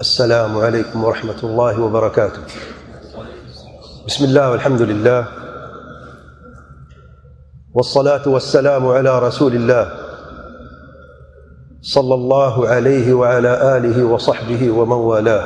السلام عليكم ورحمة الله وبركاته. بسم الله والحمد لله والصلاة والسلام على رسول الله صلى الله عليه وعلى آله وصحبه ومن والاه.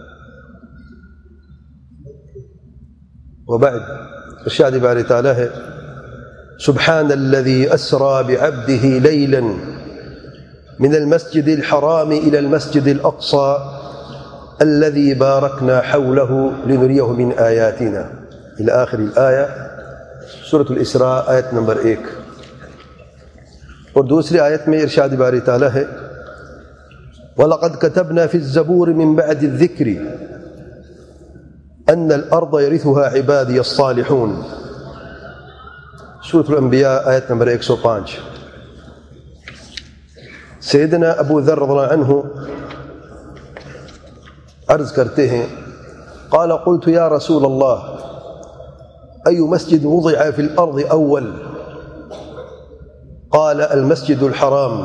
وبعد، ارشاد بارے تعالیٰ ہے: سبحان الذي أسرى بعبده ليلا من المسجد الحرام إلى المسجد الأقصى الذي باركنا حوله لنريه من آياتنا إلى آخر الآية. سورة الإسراء آیت نمبر 1. اور دوسری آیت میں ارشاد باری تعالیٰ ہے: وَلَقَدْ كَتَبْنَا فِي الزَّبُورِ مِن بَعْدِ الذِّكْرِ أَنَّ الْأَرْضَ يَرِثُهَا عِبَادِيَ الصَّالِحُونَ. سورة الانبیاء آیت نمبر 105. سیدنا ابو ذر رضی اللہ عنہ عرض کرتے ہیں: قال قلت یا رسول اللہ أي مسجد وضع في الأرض أول؟ قال المسجد الحرام.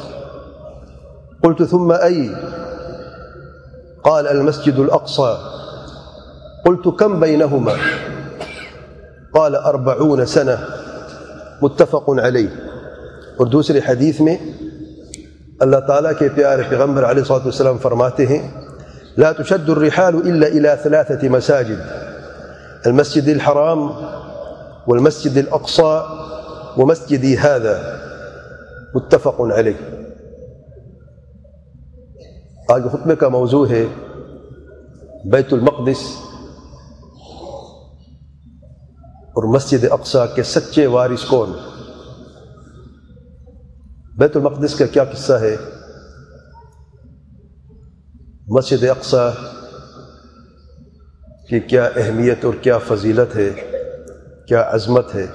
قلت ثم أي؟ قال المسجد الأقصى. قلت كم بينهما؟ قال 40 سنة. متفق علیہ. اور دوسرے حدیث میں اللہ تعالیٰ کے پیارے پیغمبر علیہ الصلوۃ والسلام فرماتے ہیں: لا تشد الرحال إلا إلى 3 مساجد: المسجد الحرام والمسجد الأقصى ومسجدي هذا. متفق علیہ. آج خطبے کا موضوع ہے بیت المقدس اور مسجد اقصیٰ کے سچے وارث کون؟ بیت المقدس کا کیا قصہ ہے؟ مسجد اقصیٰ کی کیا اہمیت اور کیا فضیلت ہے، کیا عظمت ہے؟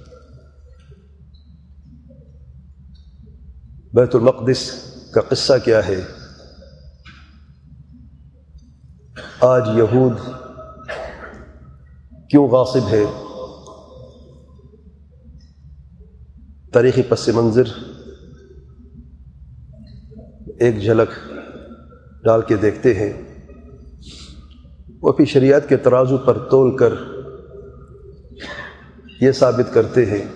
بیت المقدس کا قصہ کیا ہے؟ آج یہود کیوں غاصب ہے؟ تاریخی پس منظر ایک جھلک ڈال کے دیکھتے ہیں. وہ اپنی شریعت کے ترازو پر تول کر یہ ثابت کرتے ہیں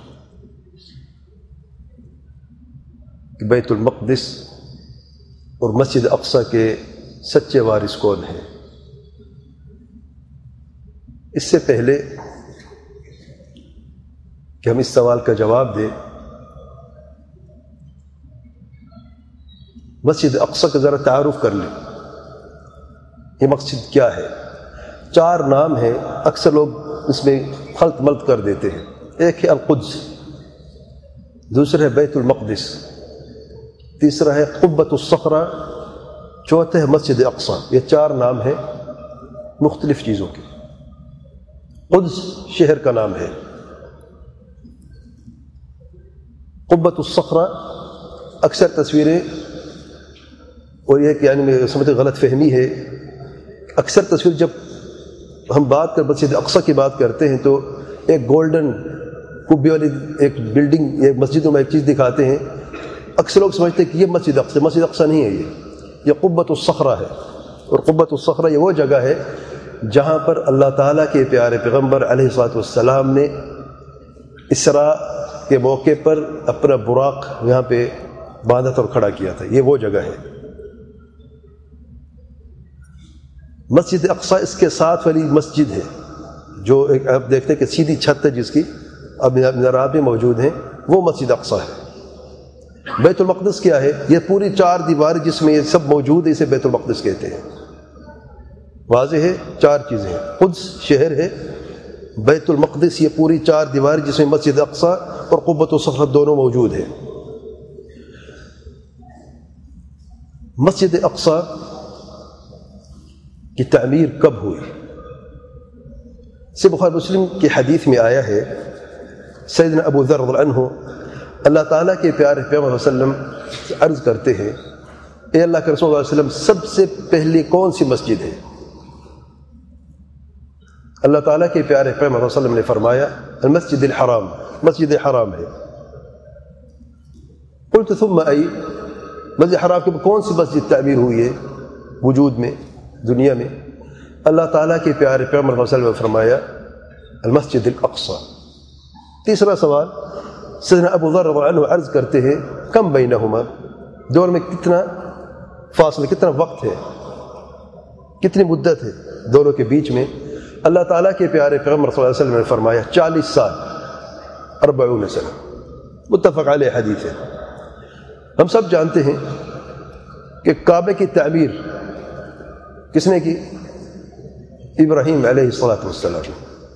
کہ بیت المقدس اور مسجد اقصیٰ کے سچے وارث کون ہیں. اس سے پہلے کہ ہم اس سوال کا جواب دیں، مسجد اقصیٰ کا ذرا تعارف کر لیں. یہ مسجد کیا ہے؟ 4 نام ہیں، اکثر لوگ اس میں خلط ملط کر دیتے ہیں. ایک ہے القدس، دوسرا ہے بیت المقدس، تیسرا ہے قبۃ الصخرہ، چوتھا ہے مسجد اقصیٰ. یہ 4 نام ہیں مختلف چیزوں کے. قدس شہر کا نام ہے. قبۃ الصخرہ اکثر تصویریں، اور یہ کہ یعنی میں سمجھتے غلط فہمی ہے، اکثر تصویر جب ہم بات کر مسجد اقصیٰ کی بات کرتے ہیں تو ایک گولڈن کبے والی ایک بلڈنگ، ایک مسجدوں میں ایک چیز دکھاتے ہیں. اکثر لوگ سمجھتے ہیں کہ یہ مسجد اقصیٰ. مسجد اقصیٰ نہیں ہے، یہ قبۃ الصخرہ ہے. اور قبۃ الصخرہ یہ وہ جگہ ہے جہاں پر اللہ تعالیٰ کے پیارے پیغمبر علیہ الصلوۃ والسلام نے اسراء کے موقع پر اپنا براق یہاں پہ باندھا تھا اور کھڑا کیا تھا. یہ وہ جگہ ہے. مسجد اقصیٰ اس کے ساتھ والی مسجد ہے جو ایک آپ دیکھتے ہیں کہ سیدھی چھت ہے جس کی اب مینارات میں موجود ہیں، وہ مسجد اقصیٰ ہے. بیت المقدس کیا ہے؟ یہ پوری 4 دیوار جس میں یہ سب موجود ہے، اسے بیت المقدس کہتے ہیں. واضح ہے، 4 چیزیں ہیں. قدس شہر ہے، بیت المقدس یہ پوری 4 دیوار جس میں مسجد اقصیٰ اور قبۃ الصخرہ دونوں موجود ہیں. مسجد اقصیٰ کی تعمیر کب ہوئی؟ سے بخاری مسلم کی حدیث میں آیا ہے. سیدنا ابو ذر رضی اللہ عنہ اللہ تعالیٰ کے پیارے پیغمبر صلی اللہ علیہ وسلم عرض کرتے ہیں: اے اللہ کے رسول صلی اللہ علیہ وسلم، سب سے پہلی کون سی مسجد ہے؟ اللہ تعالیٰ کے پیارے پیغمبر صلی اللہ علیہ وسلم نے فرمایا: المسجد الحرام، مسجد حرام ہے. قلت ثم أي، مسجد حرام کے کون سی مسجد تعمیر ہوئی ہے؟ وجود میں دنیا میں، اللہ تعالیٰ کے پیارے پیغمبر صلی اللہ علیہ وسلم نے فرمایا المسجد الاقصی۔ تیسرا سوال، سیدنا ابو ذر رضی اللہ عنہ عرض کرتے ہیں کم بینہما، دور میں کتنا فاصلہ، کتنا وقت ہے، کتنی مدت ہے دونوں کے بیچ میں؟ اللہ تعالیٰ کے پیارے پیغمبر صلی اللہ علیہ وسلم نے فرمایا 40 سال، 40 سنہ، متفق علیہ حدیث ہے۔ ہم سب جانتے ہیں کہ کعبے کی تعمیر کس نے کی؟ ابراہیم علیہ السلام۔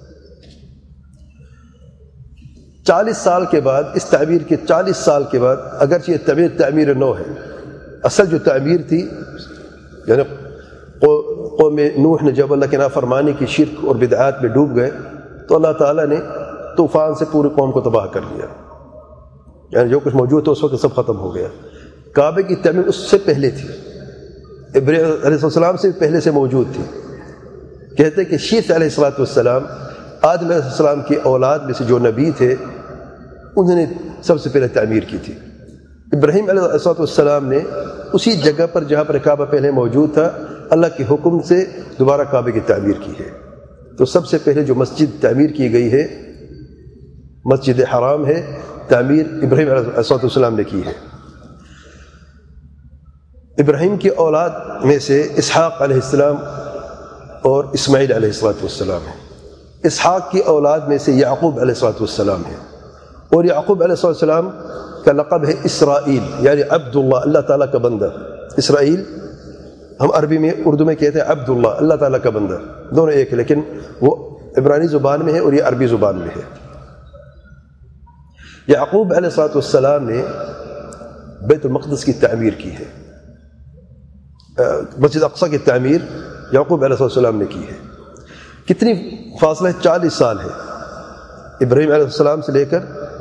40 سال کے بعد، اس تعمیر کے 40 سال کے بعد، اگرچہ یہ تعمیر نو ہے، اصل جو تعمیر تھی یعنی قوم نوح نے جب اللہ کی نافرمانی کی شرک اور بدعات میں ڈوب گئے تو اللہ تعالیٰ نے طوفان سے پوری قوم کو تباہ کر دیا، یعنی جو کچھ موجود تھا اس وقت سب ختم ہو گیا۔ کعبے کی تعمیر اس سے پہلے تھی، ابراہیم علیہ السلام سے پہلے سے موجود تھی۔ کہتے کہ شیث علیہ السلام آدم علیہ السلام کی اولاد میں سے جو نبی تھے انہوں نے سب سے پہلے تعمیر کی تھی۔ ابراہیم علیہ السلام نے اسی جگہ پر جہاں پر کعبہ پہلے موجود تھا اللہ کے حکم سے دوبارہ کعبے کی تعمیر کی ہے۔ تو سب سے پہلے جو مسجد تعمیر کی گئی ہے مسجد حرام ہے، تعمیر ابراہیم علیہ السلام نے کی ہے۔ ابراہیم کی اولاد میں سے اسحاق علیہ السلام اور اسماعیل علیہ السلام ہے۔ اسحاق کی اولاد میں سے یعقوب علیہ السلام ہے، اور یعقوب علیہ السلام کا لقب ہے اسرائیل، یعنی عبداللہ، اللہ تعالیٰ کا بندہ۔ اسرائیل ہم عربی میں اردو میں کہتے ہیں عبداللہ، اللہ تعالیٰ کا بندہ، دونوں ایک ہے، لیکن وہ عبرانی زبان میں ہے اور یہ عربی زبان میں ہے۔ یعقوب علیہ السلام نے بیت المقدس کی تعمیر کی ہے، مسجد اقصی کی تعمیر یعقوب علیہ السلام نے کی ہے۔ کتنی فاصلہ ہے؟ 40 سال ہے، ابراہیم علیہ السلام سے لے کر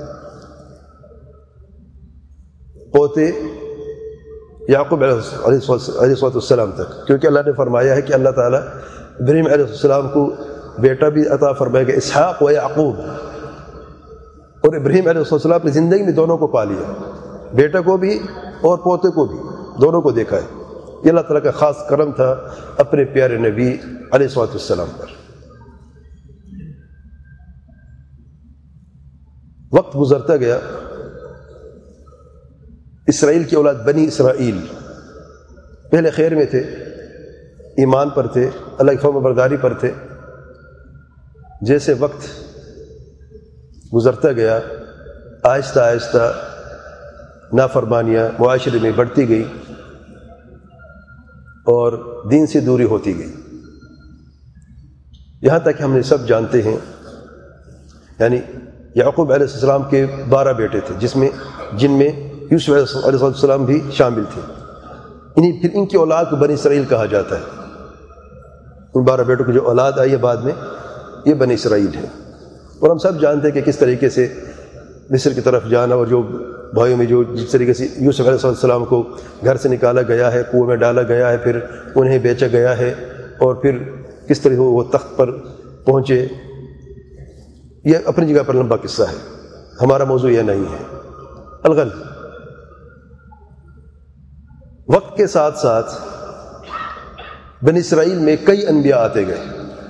پوتے یعقوب علیہ السلام تک، کیونکہ اللہ نے فرمایا ہے کہ اللہ تعالیٰ ابراہیم علیہ السلام کو بیٹا بھی عطا فرمائے گا، اسحاق و یعقوب، اور ابراہیم علیہ السلام اپنی زندگی میں دونوں کو پا لیا، بیٹا کو بھی اور پوتے کو بھی، دونوں کو دیکھا ہے۔ یہ اللہ تعالیٰ کا خاص کرم تھا اپنے پیارے نبی علیہ السلام پر۔ وقت گزرتا گیا، اسرائیل کی اولاد بنی اسرائیل پہلے خیر میں تھے، ایمان پر تھے، اللہ کی فرمان برداری پر تھے۔ جیسے وقت گزرتا گیا آہستہ آہستہ نافرمانیاں معاشرے میں بڑھتی گئی اور دین سے دوری ہوتی گئی، یہاں تک کہ ہم نے سب جانتے ہیں، یعنی یعقوب علیہ السلام کے 12 بیٹے تھے جن میں یوسف علیہ السلام بھی شامل تھے۔ پھر ان کی اولاد کو بنی اسرائیل کہا جاتا ہے۔ ان 12 بیٹوں کی جو اولاد آئی ہے بعد میں یہ بنی اسرائیل ہے، اور ہم سب جانتے ہیں کہ کس طریقے سے مصر کی طرف جانا، اور جو بھائیوں میں جو جس طریقے سے یوسف علیہ السلام کو گھر سے نکالا گیا ہے، کنویں میں ڈالا گیا ہے، پھر انہیں بیچا گیا ہے، اور پھر کس طرح وہ تخت پر پہنچے، یہ اپنی جگہ پر لمبا قصہ ہے، ہمارا موضوع یہ نہیں ہے۔ الغرض وقت کے ساتھ ساتھ بنی اسرائیل میں کئی انبیاء آتے گئے،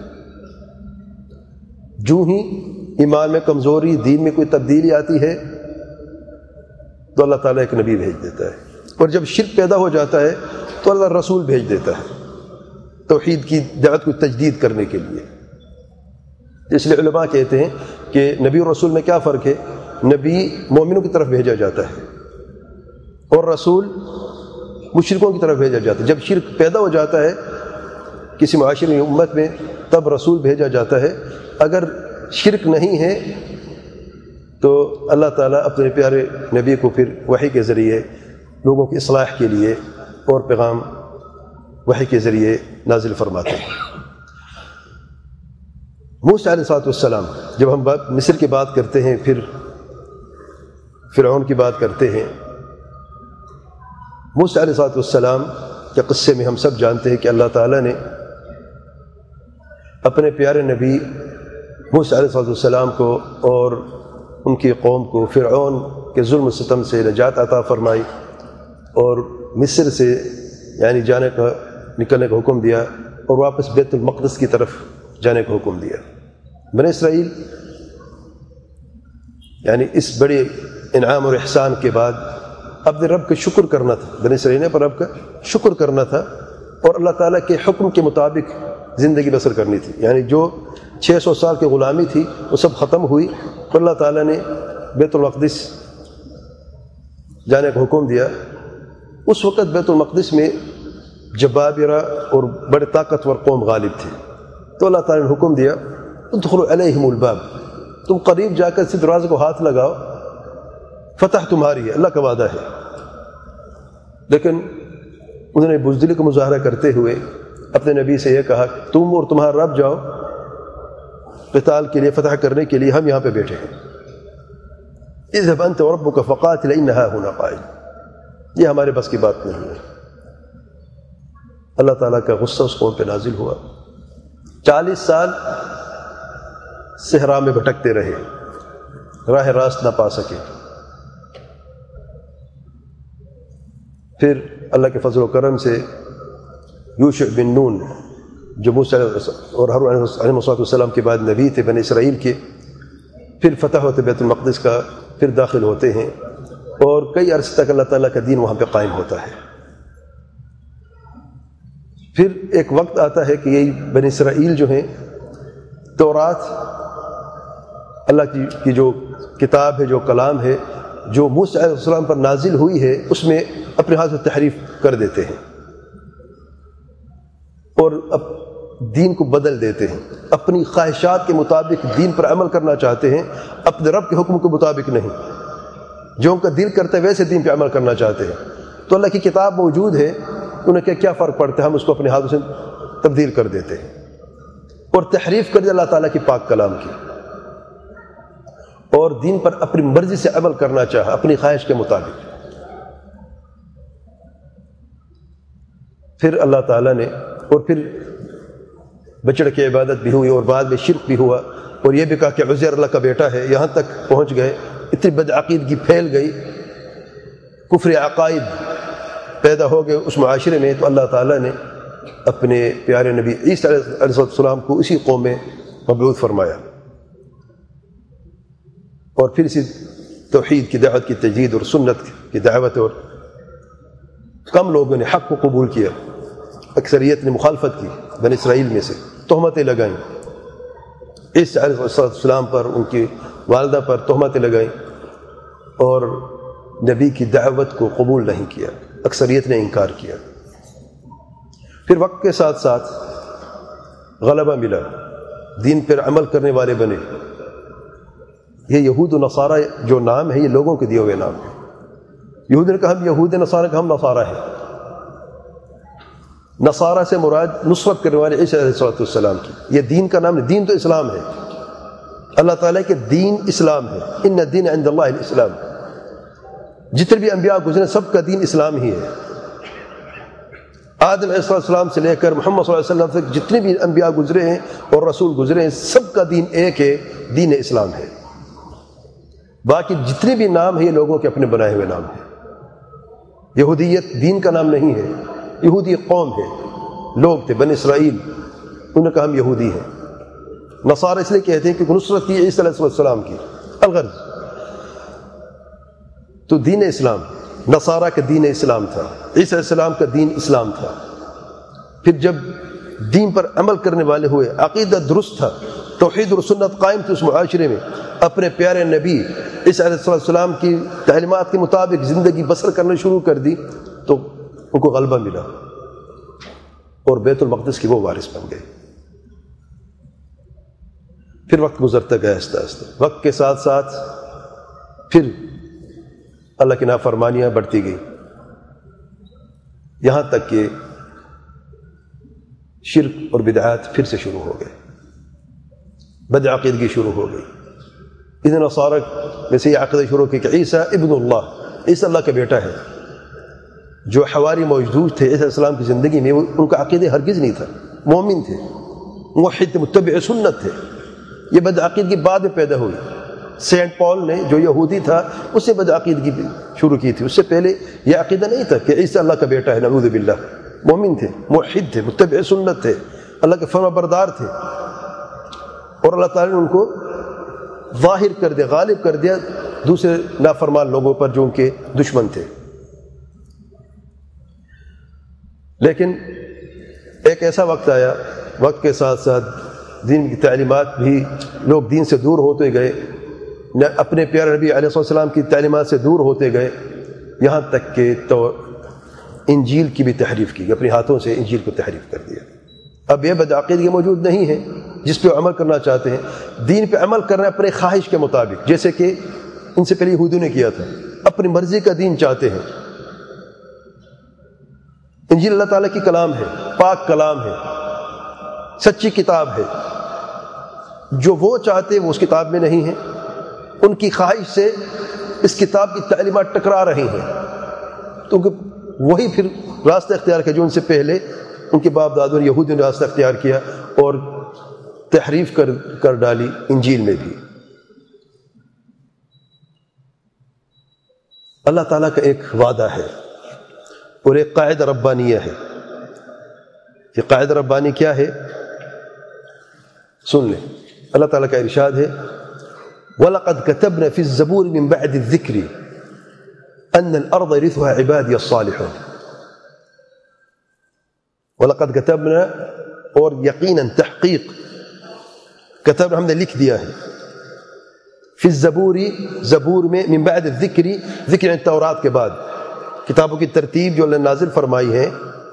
جو ہی ایمان میں کمزوری، دین میں کوئی تبدیلی آتی ہے تو اللہ تعالیٰ ایک نبی بھیج دیتا ہے، اور جب شرک پیدا ہو جاتا ہے تو اللہ رسول بھیج دیتا ہے توحید کی دعوت کو تجدید کرنے کے لیے۔ اس لیے علماء کہتے ہیں کہ نبی اور رسول میں کیا فرق ہے؟ نبی مومنوں کی طرف بھیجا جاتا ہے اور رسول مشرکوں کی طرف بھیجا جاتا ہے۔ جب شرک پیدا ہو جاتا ہے کسی معاشرے میں، امت میں، تب رسول بھیجا جاتا ہے۔ اگر شرک نہیں ہے تو اللہ تعالیٰ اپنے پیارے نبی کو پھر وحی کے ذریعے لوگوں کی اصلاح کے لیے اور پیغام وحی کے ذریعے نازل فرماتے ہیں۔ موسیٰ علیہ السلام، جب ہم مصر کی بات کرتے ہیں، پھر فرعون کی بات کرتے ہیں، موسیٰ علیہ السلام کے قصے میں ہم سب جانتے ہیں کہ اللہ تعالیٰ نے اپنے پیارے نبی موسیٰ علیہ السلام کو اور ان کی قوم کو فرعون کے ظلم و ستم سے نجات عطا فرمائی، اور مصر سے یعنی جانے کا نکلنے کا حکم دیا اور واپس بیت المقدس کی طرف جانے کا حکم دیا۔ بنی اسرائیل یعنی اس بڑے انعام اور احسان کے بعد اپنے رب کا شکر کرنا تھا، بنی اسرائیل نے پر رب کا شکر کرنا تھا اور اللہ تعالیٰ کے حکم کے مطابق زندگی بسر کرنی تھی۔ یعنی جو 600 سال کی غلامی تھی وہ سب ختم ہوئی اور اللہ تعالیٰ نے بیت المقدس جانے کا حکم دیا۔ اس وقت بیت المقدس میں جبابرہ اور بڑے طاقتور قوم غالب تھے، تو اللہ تعالیٰ نے حکم دیا ادخلوا علیہم الباب، تم قریب جا کر اس دروازے کو ہاتھ لگاؤ، فتح تمہاری ہے، اللہ کا وعدہ ہے۔ لیکن انہوں نے بزدلی کا مظاہرہ کرتے ہوئے اپنے نبی سے یہ کہا تم اور تمہارا رب جاؤ قتال کے لیے، فتح کرنے کے لیے، ہم یہاں پہ بیٹھے ہیں۔ اذهب انت وربك فقاتل انها هنا قاعد، یہ ہمارے بس کی بات نہیں ہے۔ اللہ تعالیٰ کا غصہ اس قوم پہ نازل ہوا، 40 سال صحرا میں بھٹکتے رہے، راہ راست نہ پا سکے۔ پھر اللہ کے فضل و کرم سے یوشع بن نون جو موسیٰ اور ہارون علیہ السلام کے بعد نبی تھے بنی اسرائیل کے، پھر فتح ہوتے بیت المقدس کا، پھر داخل ہوتے ہیں اور کئی عرصے تک اللہ تعالیٰ کا دین وہاں پہ قائم ہوتا ہے۔ پھر ایک وقت آتا ہے کہ یہی بنی اسرائیل جو ہیں تورات اللہ کی جو کتاب ہے، جو کلام ہے، جو موسیٰ علیہ السلام پر نازل ہوئی ہے، اس میں اپنے ہاتھ سے تحریف کر دیتے ہیں اور اب دین کو بدل دیتے ہیں، اپنی خواہشات کے مطابق دین پر عمل کرنا چاہتے ہیں، اپنے رب کے حکم کے مطابق نہیں، جو ان کا دل کرتا ہے ویسے دین پہ عمل کرنا چاہتے ہیں۔ تو اللہ کی کتاب موجود ہے، انہیں کیا فرق پڑتا ہے، ہم اس کو اپنے ہاتھوں سے تبدیل کر دیتے ہیں اور تحریف کر دیا اللہ تعالیٰ کی پاک کلام کی، اور دین پر اپنی مرضی سے عمل کرنا چاہا، اپنی خواہش کے مطابق۔ پھر اللہ تعالیٰ نے اور پھر بچڑ کی عبادت بھی ہوئی اور بعد میں شرک بھی ہوا اور یہ بھی کہا کہ عزیر اللہ کا بیٹا ہے، یہاں تک پہنچ گئے، اتنی بدعقیدگی پھیل گئی، کفر عقائد پیدا ہو گئے اس معاشرے میں۔ تو اللہ تعالیٰ نے اپنے پیارے نبی عیسیٰ علیہ السلام کو اسی قوم میں مبعوث فرمایا اور پھر اسی توحید کی دعوت کی تجدید اور سنت کی دعوت، اور کم لوگوں نے حق کو قبول کیا، اکثریت نے مخالفت کی بنی اسرائیل میں سے، تہمتیں لگائیں عیسیٰ علیہ السلام پر، ان کی والدہ پر تہمتیں لگائیں اور نبی کی دعوت کو قبول نہیں کیا، اکثریت نے انکار کیا۔ پھر وقت کے ساتھ ساتھ غلبہ ملا، دین پر عمل کرنے والے بنے۔ یہ یہود و نصارہ جو نام ہے یہ لوگوں کے دیے ہوئے نام ہیں۔ یہود نے کہا ہم یہود ہیں، نصارہ کہ ہم نصارہ ہیں۔ نصارہ سے مراد نصرت کرنے والے عیسیٰ علیہ السلام کی، یہ دین کا نام نہیں، دین تو اسلام ہے، اللہ تعالیٰ کے دین اسلام ہے، ان الدین عند اللہ الاسلام۔ جتنے بھی انبیاء گزرے سب کا دین اسلام ہی ہے، آدم علیہ السلام سے لے کر محمد صلی اللہ علیہ وسلم تک جتنے بھی انبیاء گزرے ہیں اور رسول گزرے ہیں، سب کا دین ایک ہے، دین اسلام ہے۔ باقی جتنے بھی نام ہیں یہ لوگوں کے اپنے بنائے ہوئے نام ہیں۔ یہودیت دین کا نام نہیں ہے، یہودی قوم ہے، لوگ تھے بنی اسرائیل، انہوں نے کہا ہم یہودی ہیں۔ نصارى اس لیے کہتے ہیں کہ نصرت کی عیسیٰ علیہ السلام کی، الغرض تو دین اسلام، نصارہ کا دین اسلام تھا، عیسیٰ علیہ السلام کا دین اسلام تھا۔ پھر جب دین پر عمل کرنے والے ہوئے، عقیدہ درست تھا، توحید اور سنت قائم تھی اس معاشرے میں، اپنے پیارے نبی عیسیٰ علیہ السلام کی تعلیمات کے مطابق زندگی بسر کرنا شروع کر دی، تو ان کو غلبہ ملا اور بیت المقدس کی وہ وارث بن گئے۔ پھر وقت گزرتا گیا آہستہ آہستہ، وقت کے ساتھ ساتھ پھر اللہ کی نافرمانیاں بڑھتی گئی، یہاں تک کہ شرک اور بدعات پھر سے شروع ہو گئے، بدعقیدگی شروع ہو گئی۔ اذن نصارہ میں سے یہ عقیدہ شروع کی کہ عیسیٰ ابن اللہ، عیسیٰ اللہ کا بیٹا ہے۔ جو حواری موجود تھے عیسیٰ علیہ السلام کی زندگی میں، ان کا عقیدہ ہرگز نہیں تھا، مومن تھے، موحد تھے، متبع سنت تھے۔ یہ بدعقیدگی بعد میں پیدا ہوئی۔ سینٹ پال نے جو یہودی تھا اس نے بدعقیدگی شروع کی تھی، اس سے پہلے یہ عقیدہ نہیں تھا کہ عیسیٰ اللہ کا بیٹا ہے، نعوذ باللہ۔ مومن تھے، موحد تھے، متبع سنت تھے، اللہ کے فرما بردار تھے، اور اللہ تعالیٰ نے ان کو ظاہر کر دیا، غالب کر دیا دوسرے نافرمان لوگوں پر جو ان کے دشمن تھے۔ لیکن ایک ایسا وقت آیا، وقت کے ساتھ ساتھ دین کی تعلیمات بھی، لوگ دین سے دور ہوتے گئے، اپنے پیارے نبی علیہ السلام کی تعلیمات سے دور ہوتے گئے، یہاں تک کہ تو انجیل کی بھی تحریف کی، اپنے ہاتھوں سے انجیل کو تحریف کر دیا۔ اب یہ بدعقیدگی موجود نہیں ہے جس پہ عمل کرنا چاہتے ہیں، دین پہ عمل کرنا اپنے خواہش کے مطابق، جیسے کہ ان سے پہلے یہودیوں نے کیا تھا، اپنی مرضی کا دین چاہتے ہیں۔ انجیل اللہ تعالیٰ کی کلام ہے، پاک کلام ہے، سچی کتاب ہے، جو وہ چاہتے ہیں وہ اس کتاب میں نہیں ہے، ان کی خواہش سے اس کتاب کی تعلیمات ٹکرا رہی ہیں، تو وہی پھر راستہ اختیار کیا جو ان سے پہلے ان کے باپ دادوں نے یہودیوں نے راستہ اختیار کیا اور تحریف کر ڈالی انجیل میں بھی۔ اللہ تعالیٰ کا ایک وعدہ ہے اور ایک قاعدہ ربانیہ ہے۔ یہ قاعدہ ربانی کیا ہے؟ سن لیں، اللہ تعالیٰ کا ارشاد ہے وَلَقَدْ كَتَبْنَا فِي الزَّبُورِ مِن بَعْدِ الذِّكْرِ أَنَّ الْأَرْضَ يَرِثُهَا عِبَادِيَ الصَّالِحُونَ۔ وَلَقَدْ كَتَبْنَا، اور یقیناً تحقیق، کتبنا ہم نے لکھ دیا ہے، فی الزبور، زبور میں، من بعد الذکر، ذکر یعنی تورات کے بعد، کتابوں کی ترتیب جو اللہ نے نازل فرمائی ہے،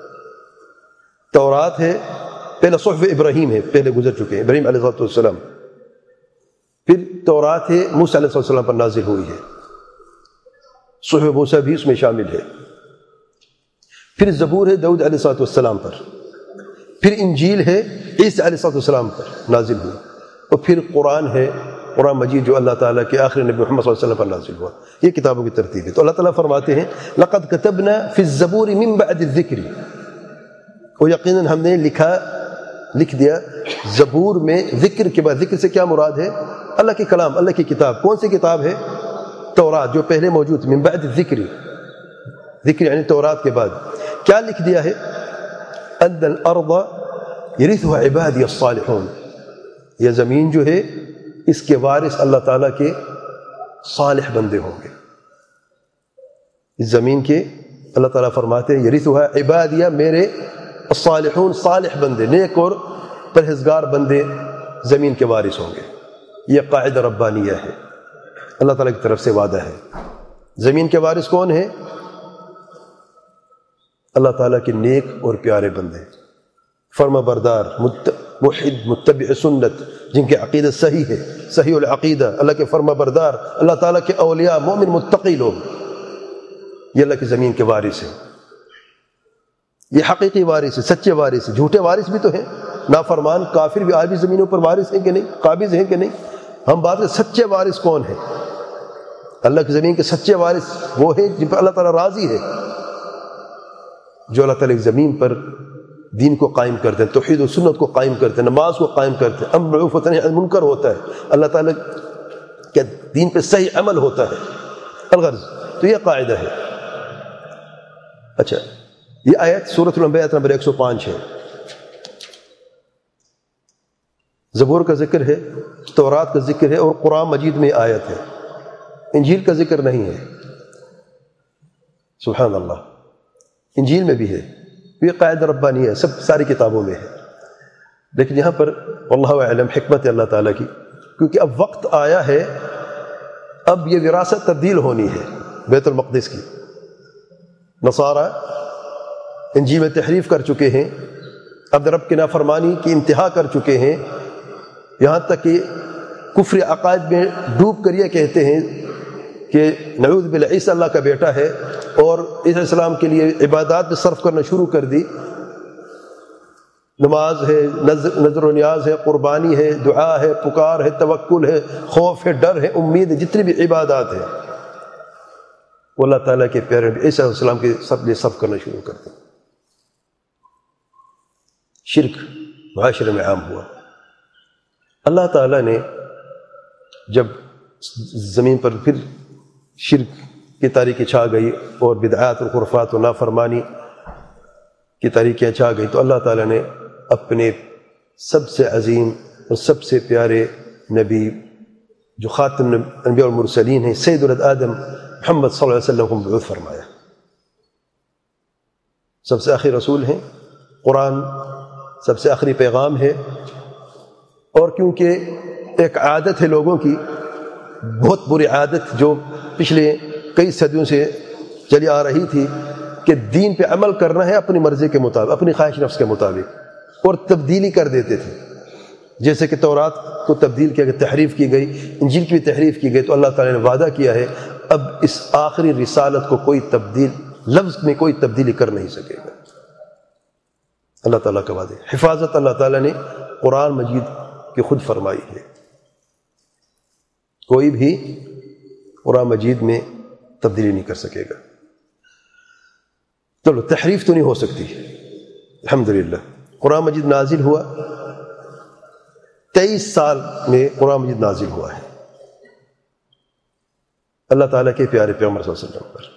تورات ہے، پہلے صحف ابراہیم ہے، پہلے گزر چکے ہیں، ابراہیم علیہ السلام، پھر تورات ہے موسیٰ علیہ السلام پر نازل ہوئی ہے، صحف موسیٰ بھی اس میں شامل ہے، پھر زبور ہے داؤد علیہ السلام پر، پھر انجیل ہے عیسیٰ علیہ السلام پر نازل ہوئی، اور پھر قرآن ہے، قرآن مجید جو اللہ تعالیٰ کے آخری نبی محمد صلی اللہ علیہ وسلم پر نازل ہوا۔ یہ کتابوں کی ترتیب ہے۔ تو اللہ تعالیٰ فرماتے ہیں لَقَدْ كَتَبْنَا فِي الزَّبُورِ مِن بَعْدِ الذِّكْرِ، اور یقیناً ہم نے لکھ دیا زبور میں ذکر کے بعد۔ ذکر سے کیا مراد ہے؟ اللہ کی کلام، اللہ کی کتاب۔ کون سی کتاب ہے؟ تورات، جو پہلے موجود، من بعد الذکر، ذکر یعنی تورات کے بعد۔ کیا لکھ دیا ہے؟ أَنَّ الْأَرْضَ يَرِثُهَا عِبَادِيَ الصَّالِحُونَ، یہ زمین جو ہے اس کے وارث اللہ تعالیٰ کے صالح بندے ہوں گے۔ اس زمین کے اللہ تعالیٰ فرماتے ہیں یرثها عبادیہ، میرے الصالحون، صالح بندے، نیک اور پرہیزگار بندے زمین کے وارث ہوں گے۔ یہ قاعدہ ربانیہ ہے، اللہ تعالیٰ کی طرف سے وعدہ ہے۔ زمین کے وارث کون ہیں؟ اللہ تعالیٰ کے نیک اور پیارے بندے، فرما بردار، موحد، متبع سنت، جن کے عقیدہ صحیح ہے، صحیح العقیدہ، اللہ کے فرما بردار، اللہ تعالیٰ کے اولیاء، مومن متقی لوگ، یہ اللہ کی زمین کے وارث ہیں۔ یہ حقیقی وارث ہیں، سچے وارث ہیں۔ جھوٹے وارث بھی تو ہیں، نافرمان کافر بھی آج بھی زمینوں پر وارث ہیں کہ نہیں، قابض ہیں کہ نہیں؟ ہم بات کریں سچے وارث کون ہیں؟ اللہ کی زمین کے سچے وارث وہ ہیں جن پر اللہ تعالیٰ راضی ہے، جو اللہ تعالیٰ کی زمین پر دین کو قائم کرتے ہیں، توحید و سنت کو قائم کرتے ہیں، نماز کو قائم کرتے ہیں، امر بالمعروف و نہی عن المنکر ہوتا ہے، اللہ تعالیٰ کے دین پہ صحیح عمل ہوتا ہے۔ الغرض تو یہ قاعدہ ہے۔ اچھا، یہ آیت سورۃ الانبیاء آیت نمبر 105 ہے۔ زبور کا ذکر ہے، تورات کا ذکر ہے، اور قرآن مجید میں آیت ہے، انجیل کا ذکر نہیں ہے۔ سبحان اللہ، انجیل میں بھی ہے، یہ قاعدہ ربانی ہے، ساری کتابوں میں ہے۔ لیکن یہاں پر واللہ اعلم حکمت اللہ تعالیٰ کی، کیونکہ اب وقت آیا ہے، اب یہ وراثت تبدیل ہونی ہے بیت المقدس کی۔ نصارہ انجیل میں تحریف کر چکے ہیں، اب رب کی نافرمانی کی انتہا کر چکے ہیں، یہاں تک کہ کفر عقائد میں ڈوب کر یہ کہتے ہیں کہ نعوذ باللہ عیسیٰ اللہ کا بیٹا ہے، اور عیسیٰ علیہ السلام کے لیے عبادات میں صرف کرنا شروع کر دی۔ نماز ہے، نظر و نیاز ہے، قربانی ہے، دعا ہے، پکار ہے، توکل ہے، خوف ہے، ڈر ہے، امید ہے، جتنی بھی عبادات ہیں وہ اللہ تعالیٰ کے پیارے عیسیٰ علیہ السلام کے سب لیے صرف کرنا شروع کر دیں۔ شرک معاشرے میں عام ہوا۔ اللہ تعالیٰ نے جب زمین پر پھر شرک کی تاریکی چھا گئی اور بدعات و خرافات و نافرمانی کی تاریکیاں چھا گئی تو اللہ تعالیٰ نے اپنے سب سے عظیم اور سب سے پیارے نبی جو خاتم الانبیاء والمرسلین ہیں سید ولد آدم محمد صلی اللہ علیہ وسلم کو مبعوث فرمایا. سب سے آخری رسول ہیں، قرآن سب سے آخری پیغام ہے. اور کیونکہ ایک عادت ہے لوگوں کی، بہت بری عادت جو پچھلے کئی صدیوں سے چلی آ رہی تھی، کہ دین پہ عمل کرنا ہے اپنی مرضی کے مطابق، اپنی خواہش نفس کے مطابق، اور تبدیلی کر دیتے تھے. جیسے کہ تورات کو تبدیل کیا گیا، تحریف کی گئی، انجیل کی بھی تحریف کی گئی، تو اللہ تعالیٰ نے وعدہ کیا ہے اب اس آخری رسالت کو کوئی لفظ میں کوئی تبدیلی کر نہیں سکے گا. اللہ تعالیٰ کا وعدہ. حفاظت اللہ تعالیٰ نے قرآن مجید کی خود فرمائی ہے. کوئی بھی قرآن مجید میں تبدیلی نہیں کر سکے گا. چلو تحریف تو نہیں ہو سکتی. الحمدللہ قرآن مجید نازل ہوا 23 سال میں قرآن مجید نازل ہوا ہے اللہ تعالیٰ کے پیارے پیغمبر صلی اللہ علیہ وسلم پر.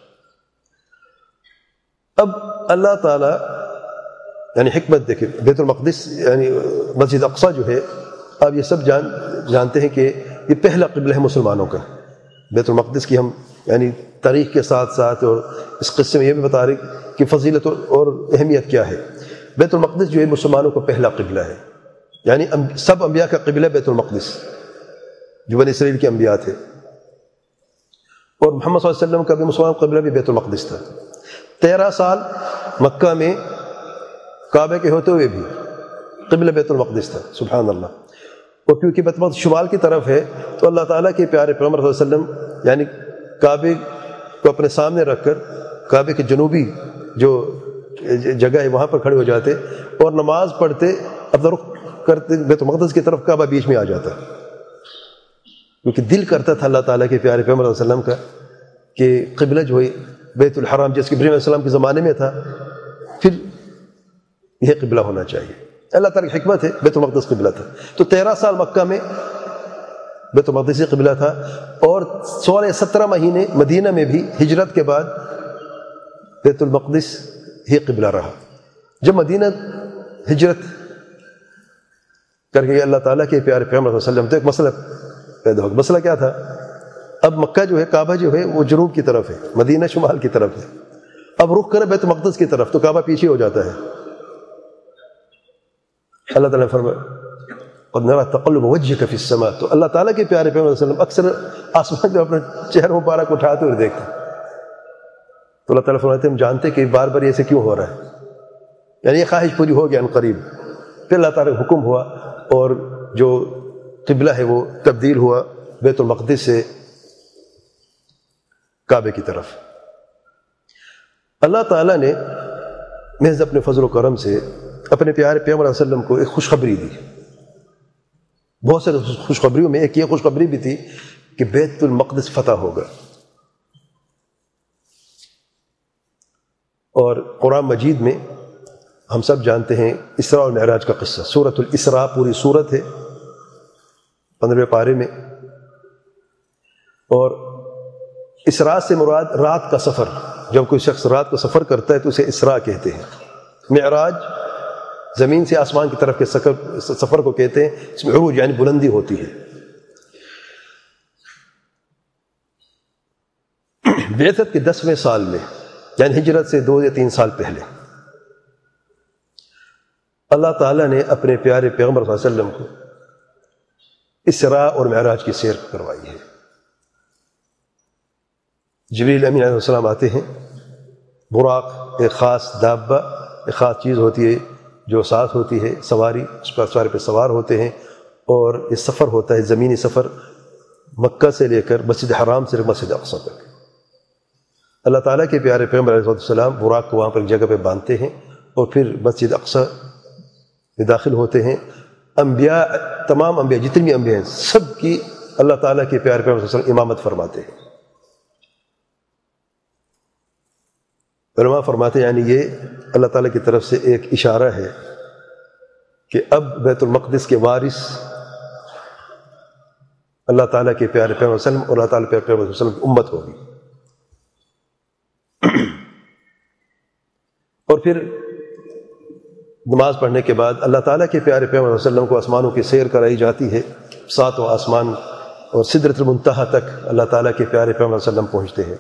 اب اللہ تعالیٰ یعنی حکمت دیکھیں، بیت المقدس یعنی مسجد اقصی جو ہے، آپ یہ سب جانتے ہیں کہ یہ پہلا قبلہ ہے مسلمانوں کا. بیت المقدس کی ہم یعنی تاریخ کے ساتھ ساتھ اور اس قصے میں یہ بھی بتا رہے کہ فضیلت اور اہمیت کیا ہے. بیت المقدس جو ہے مسلمانوں کا پہلا قبلہ ہے، یعنی سب انبیاء کا قبلہ بیت المقدس جو بنی اسرائیل کے انبیاء تھے. اور محمد صلی اللہ علیہ وسلم کا بھی مسلمان قبلہ بھی بیت المقدس تھا. 13 سال مکہ میں کعبے کے ہوتے ہوئے بھی قبلہ بیت المقدس تھا. سبحان اللہ. اور کیونکہ بیت المقدس شمال کی طرف ہے تو اللہ تعالیٰ کے پیارے پیغمبر صلی اللہ علیہ وسلم یعنی کعبے کو اپنے سامنے رکھ کر کعبے کے جنوبی جو جگہ ہے وہاں پر کھڑے ہو جاتے اور نماز پڑھتے، اپنا رخ کرتے بیت المقدس کی طرف، کعبہ بیچ میں آ جاتا. کیونکہ دل کرتا تھا اللہ تعالیٰ کے پیارے پیغمبر صلی اللہ علیہ وسلم کا کہ قبلہ جو ہے بیت الحرام جس کہ ابراہیم علیہ السلام کے زمانے میں تھا، پھر یہ قبلہ ہونا چاہیے. اللہ تعالیٰ کی حکمت ہے بیت المقدس قبلہ تھا. تو 13 سال مکہ میں بیت المقدس قبلہ تھا، اور 16-17 مہینے مدینہ میں بھی ہجرت کے بعد بیت المقدس ہی قبلہ رہا. جب مدینہ ہجرت کر کے اللہ تعالیٰ کے پیارے پیغمبر صلی اللہ علیہ وسلم تو ایک مسئلہ پیدا ہو گیا. مسئلہ کیا تھا؟ اب مکہ جو ہے، کعبہ جو ہے وہ جنوب کی طرف ہے، مدینہ شمال کی طرف ہے. اب رخ کرے بیت المقدس کی طرف تو کعبہ پیچھے ہو جاتا ہے. اللہ تعالیٰ نے فرمایا قد نرى تقلب وجهك في السماء. تو اللہ تعالیٰ کے پیارے پیغمبر صلی اللہ علیہ وسلم اکثر آسمان میں اپنے چہرہ مبارک اٹھاتے ہوئے دیکھتے. تو اللہ تعالیٰ فرماتے ہیں ہم جانتے کہ بار بار ایسے کیوں ہو رہا ہے، یعنی یہ خواہش پوری ہو گیا ان قریب. پھر اللہ تعالیٰ کا حکم ہوا اور جو قبلہ ہے وہ تبدیل ہوا بیت المقدس سے کعبے کی طرف. اللہ تعالیٰ نے محض اپنے فضل و کرم سے اپنے پیارے پیغمبر صلی اللہ علیہ وسلم کو ایک خوشخبری دی. بہت سارے خوشخبریوں میں ایک یہ خوشخبری بھی تھی کہ بیت المقدس فتح ہوگا. اور قرآن مجید میں ہم سب جانتے ہیں اسراء اور معراج کا قصہ. سورۃ الاسراء پوری سورت ہے 15ویں پارے میں. اور اسراء سے مراد رات کا سفر. جب کوئی شخص رات کا سفر کرتا ہے تو اسے اسراء کہتے ہیں. معراج زمین سے آسمان کی طرف کے سفر کو کہتے ہیں. اس میں عروج یعنی بلندی ہوتی ہے. بعثت کے 10ویں سال میں یعنی ہجرت سے 2 یا 3 سال پہلے اللہ تعالیٰ نے اپنے پیارے پیغمبر صلی اللہ علیہ وسلم کو اسراء اور معراج کی سیر کروائی ہے. جبریل امین علیہ السلام آتے ہیں. براق ایک خاص دابہ، ایک خاص چیز ہوتی ہے جو ساتھ ہوتی ہے سواری، اس پر سواری پہ سوار ہوتے ہیں. اور یہ سفر ہوتا ہے زمینی سفر، مکہ سے لے کر مسجد حرام سے مسجد اقصی تک. اللہ تعالیٰ کے پیارے پیغمبر علیہ السلام براق کو وہاں پر ایک جگہ پہ باندھتے ہیں اور پھر مسجد اقصی میں داخل ہوتے ہیں. انبیاء، تمام انبیاء جتنی بھی انبیاء ہیں سب کی اللہ تعالیٰ کے پیارے پیغمبر صلی اللہ علیہ وسلم امامت فرماتے ہیں. علماء فرماتے ہیں یعنی یہ اللہ تعالیٰ کی طرف سے ایک اشارہ ہے کہ اب بیت المقدس کے وارث اللہ تعالیٰ کے پیارے پیغمبر صلی اللہ علیہ وسلم اور اللہ تعالیٰ کے پیارے پیغمبر صلی اللہ علیہ وسلم کی امت ہوگی. اور پھر نماز پڑھنے کے بعد اللہ تعالیٰ کے پیارے پیغمبر صلی اللہ علیہ وسلم کو آسمانوں کی سیر کرائی جاتی ہے، 7واں آسمان اور سدرۃ المنتہا تک اللہ تعالیٰ کے پیارے پیغمبر صلی اللہ علیہ وسلم پہنچتے ہیں۔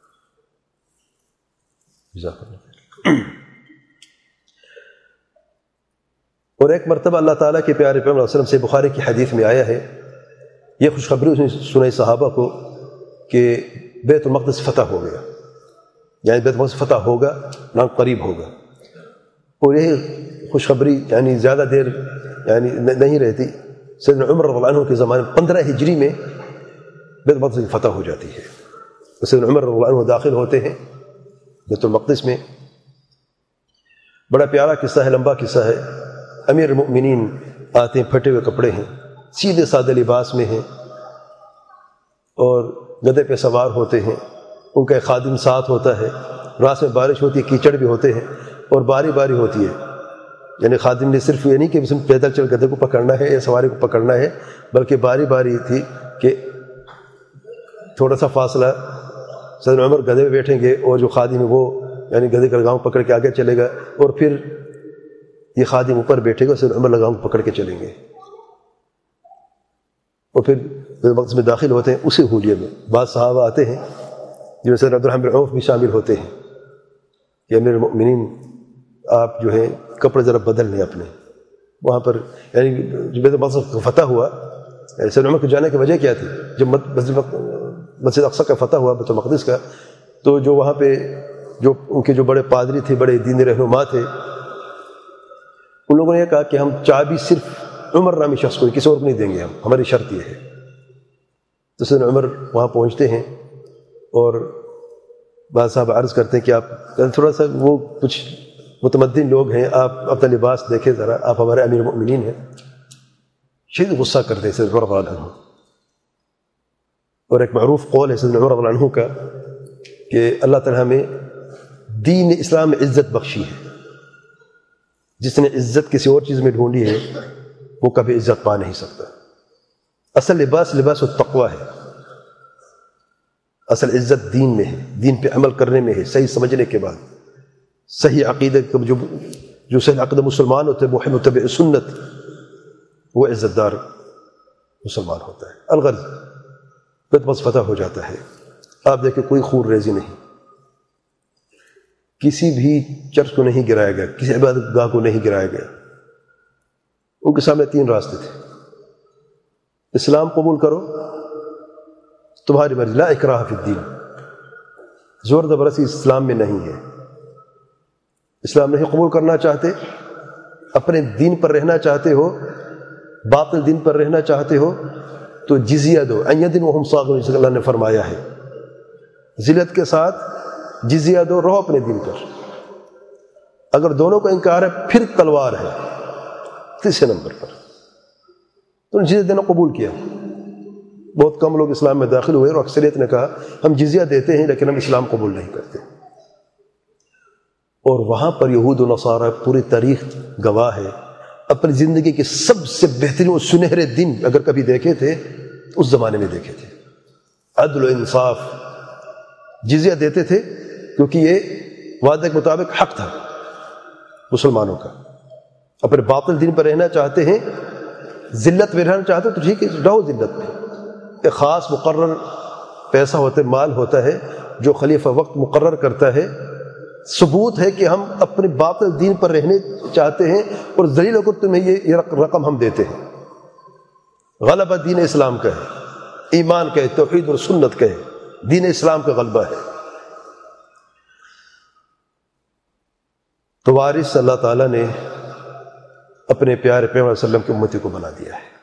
اور ایک مرتبہ اللہ تعالیٰ کے پیارے پیغمبر صلی اللہ علیہ وسلم سے بخاری کی حدیث میں آیا ہے، یہ خوشخبری اس نے سنائی صحابہ کو کہ بیت المقدس فتح ہو گیا، یعنی بیت المقدس فتح ہوگا، نام قریب ہوگا۔ اور یہی خوشخبری یعنی زیادہ دیر یعنی نہیں رہتی، سیدنا عمر رضی اللہ عنہ کے زمانے میں 15 ہجری میں بیت المقدس کی فتح ہو جاتی ہے، تو سیدنا عمر رضی اللہ عنہ داخل ہوتے ہیں بیت المقدس میں۔ بڑا پیارا قصہ ہے، لمبا قصہ ہے۔ امیر المؤمنین آتے ہیں، پھٹے ہوئے کپڑے ہیں، سیدھے سادے لباس میں ہیں، اور گدھے پہ سوار ہوتے ہیں، ان کا ایک خادم ساتھ ہوتا ہے، رات میں بارش ہوتی ہے، کیچڑ بھی ہوتے ہیں، اور باری باری ہوتی ہے، یعنی خادم نے صرف یہ نہیں کہ اس میں پیدل چل گدھے کو پکڑنا ہے یا سواری کو پکڑنا ہے، بلکہ باری باری تھی کہ تھوڑا سا فاصلہ سیدنا عمر گدھے پہ بیٹھیں گے اور جو خادم ہے وہ یعنی گدھے کا لگام پکڑ کے آگے چلے گا، اور پھر یہ خادم اوپر بیٹھے گا، سیدنا عمر لگام پکڑ کے چلیں گے، اور پھر وقت میں داخل ہوتے ہیں اسی حلیے میں۔ بعض صحابہ آتے ہیں جن میں سیدنا عبدالرحمن بن عوف بھی شامل ہوتے ہیں کہ امیر المؤمنین آپ جو ہے کپڑے ذرا بدل لیں اپنے، وہاں پر یعنی جب بیت المقدس فتح ہوا، سیدنا عمر کو جانے کی وجہ کیا تھی؟ جب مسجد اقصی کا فتح ہوا بیت المقدس کا، تو جو وہاں پہ جو ان کے جو بڑے پادری تھے، بڑے دینی رہنما تھے، ان لوگوں نے یہ کہا کہ ہم چابی صرف عمر نامی شخص کو، کسی اور کو نہیں دیں گے، ہماری شرط یہ ہے۔ تو سیدنا عمر وہاں پہنچتے ہیں اور بعض صاحب عرض کرتے ہیں کہ آپ تھوڑا سا وہ کچھ متمدن لوگ ہیں، آپ اپنا لباس دیکھیں ذرا، آپ ہمارے امیر المؤمنین ہیں۔ شدید غصہ کرتے ہیں سیدنا عمر رضی اللہ عنہ، اور ایک معروف قول ہے سیدنا عمر رضی اللہ عنہ کا کہ اللہ تعالیٰ ہمیں دین اسلام میں عزت بخشی ہے، جس نے عزت کسی اور چیز میں ڈھونڈی ہے وہ کبھی عزت پا نہیں سکتا۔ اصل لباس التقوی ہے، اصل عزت دین میں ہے، دین پہ عمل کرنے میں ہے، صحیح سمجھنے کے بعد صحیح عقیدہ، جو صحیح عقیدہ مسلمان ہوتے ہیں، محب متبع سنت، وہ عزت دار مسلمان ہوتا ہے۔ الغرض بیت المقدس فتح ہو جاتا ہے، آپ دیکھیں کوئی خون ریزی نہیں، کسی بھی چرچ کو نہیں گرایا گیا، کسی عبادت گاہ کو نہیں گرایا گیا۔ ان کے سامنے 3 راستے تھے، اسلام قبول کرو، تمہاری مرضی، لا اکراہ فی الدین، زور زبردستی اسلام میں نہیں ہے۔ اسلام نہیں قبول کرنا چاہتے، اپنے دین پر رہنا چاہتے ہو، باطل دین پر رہنا چاہتے ہو، تو جزیہ دو، ان یدن وہم صاغرون، جیسے اللہ نے فرمایا ہے، ذلت کے ساتھ جزیہ دو، رہو اپنے دین پر۔ اگر دونوں کا انکار ہے پھر تلوار ہے، تیسرے نمبر پر تو نے جزیہ دینا قبول کیا۔ بہت کم لوگ اسلام میں داخل ہوئے، اور اکثریت نے کہا ہم جزیہ دیتے ہیں لیکن ہم اسلام قبول نہیں کرتے۔ اور وہاں پر یہود و نصارہ، پوری تاریخ گواہ ہے، اپنی زندگی کے سب سے بہترین و سنہرے دن اگر کبھی دیکھے تھے اس زمانے میں دیکھے تھے۔ عدل و انصاف، جزیہ دیتے تھے کیونکہ یہ وعدے کے مطابق حق تھا مسلمانوں کا۔ اپنے باطل دین پر رہنا چاہتے ہیں، ذلت میں رہنا چاہتے ہیں تو ٹھیک ہے، رہو ذلت میں۔ ایک خاص مقرر پیسہ ہوتا ہے، مال ہوتا ہے جو خلیفہ وقت مقرر کرتا ہے، ثبوت ہے کہ ہم اپنے باطل دین پر رہنے چاہتے ہیں اور ذلیل ہو کر تمہیں یہ رقم ہم دیتے ہیں۔ غلبہ دین اسلام کا ہے، ایمان کا ہے، توحید اور سنت کا ہے، دین اسلام کا غلبہ ہے۔ تو وارث اللہ تعالیٰ نے اپنے پیارے پیغمبر صلی اللہ علیہ وسلم کی امتی کو بنا دیا ہے۔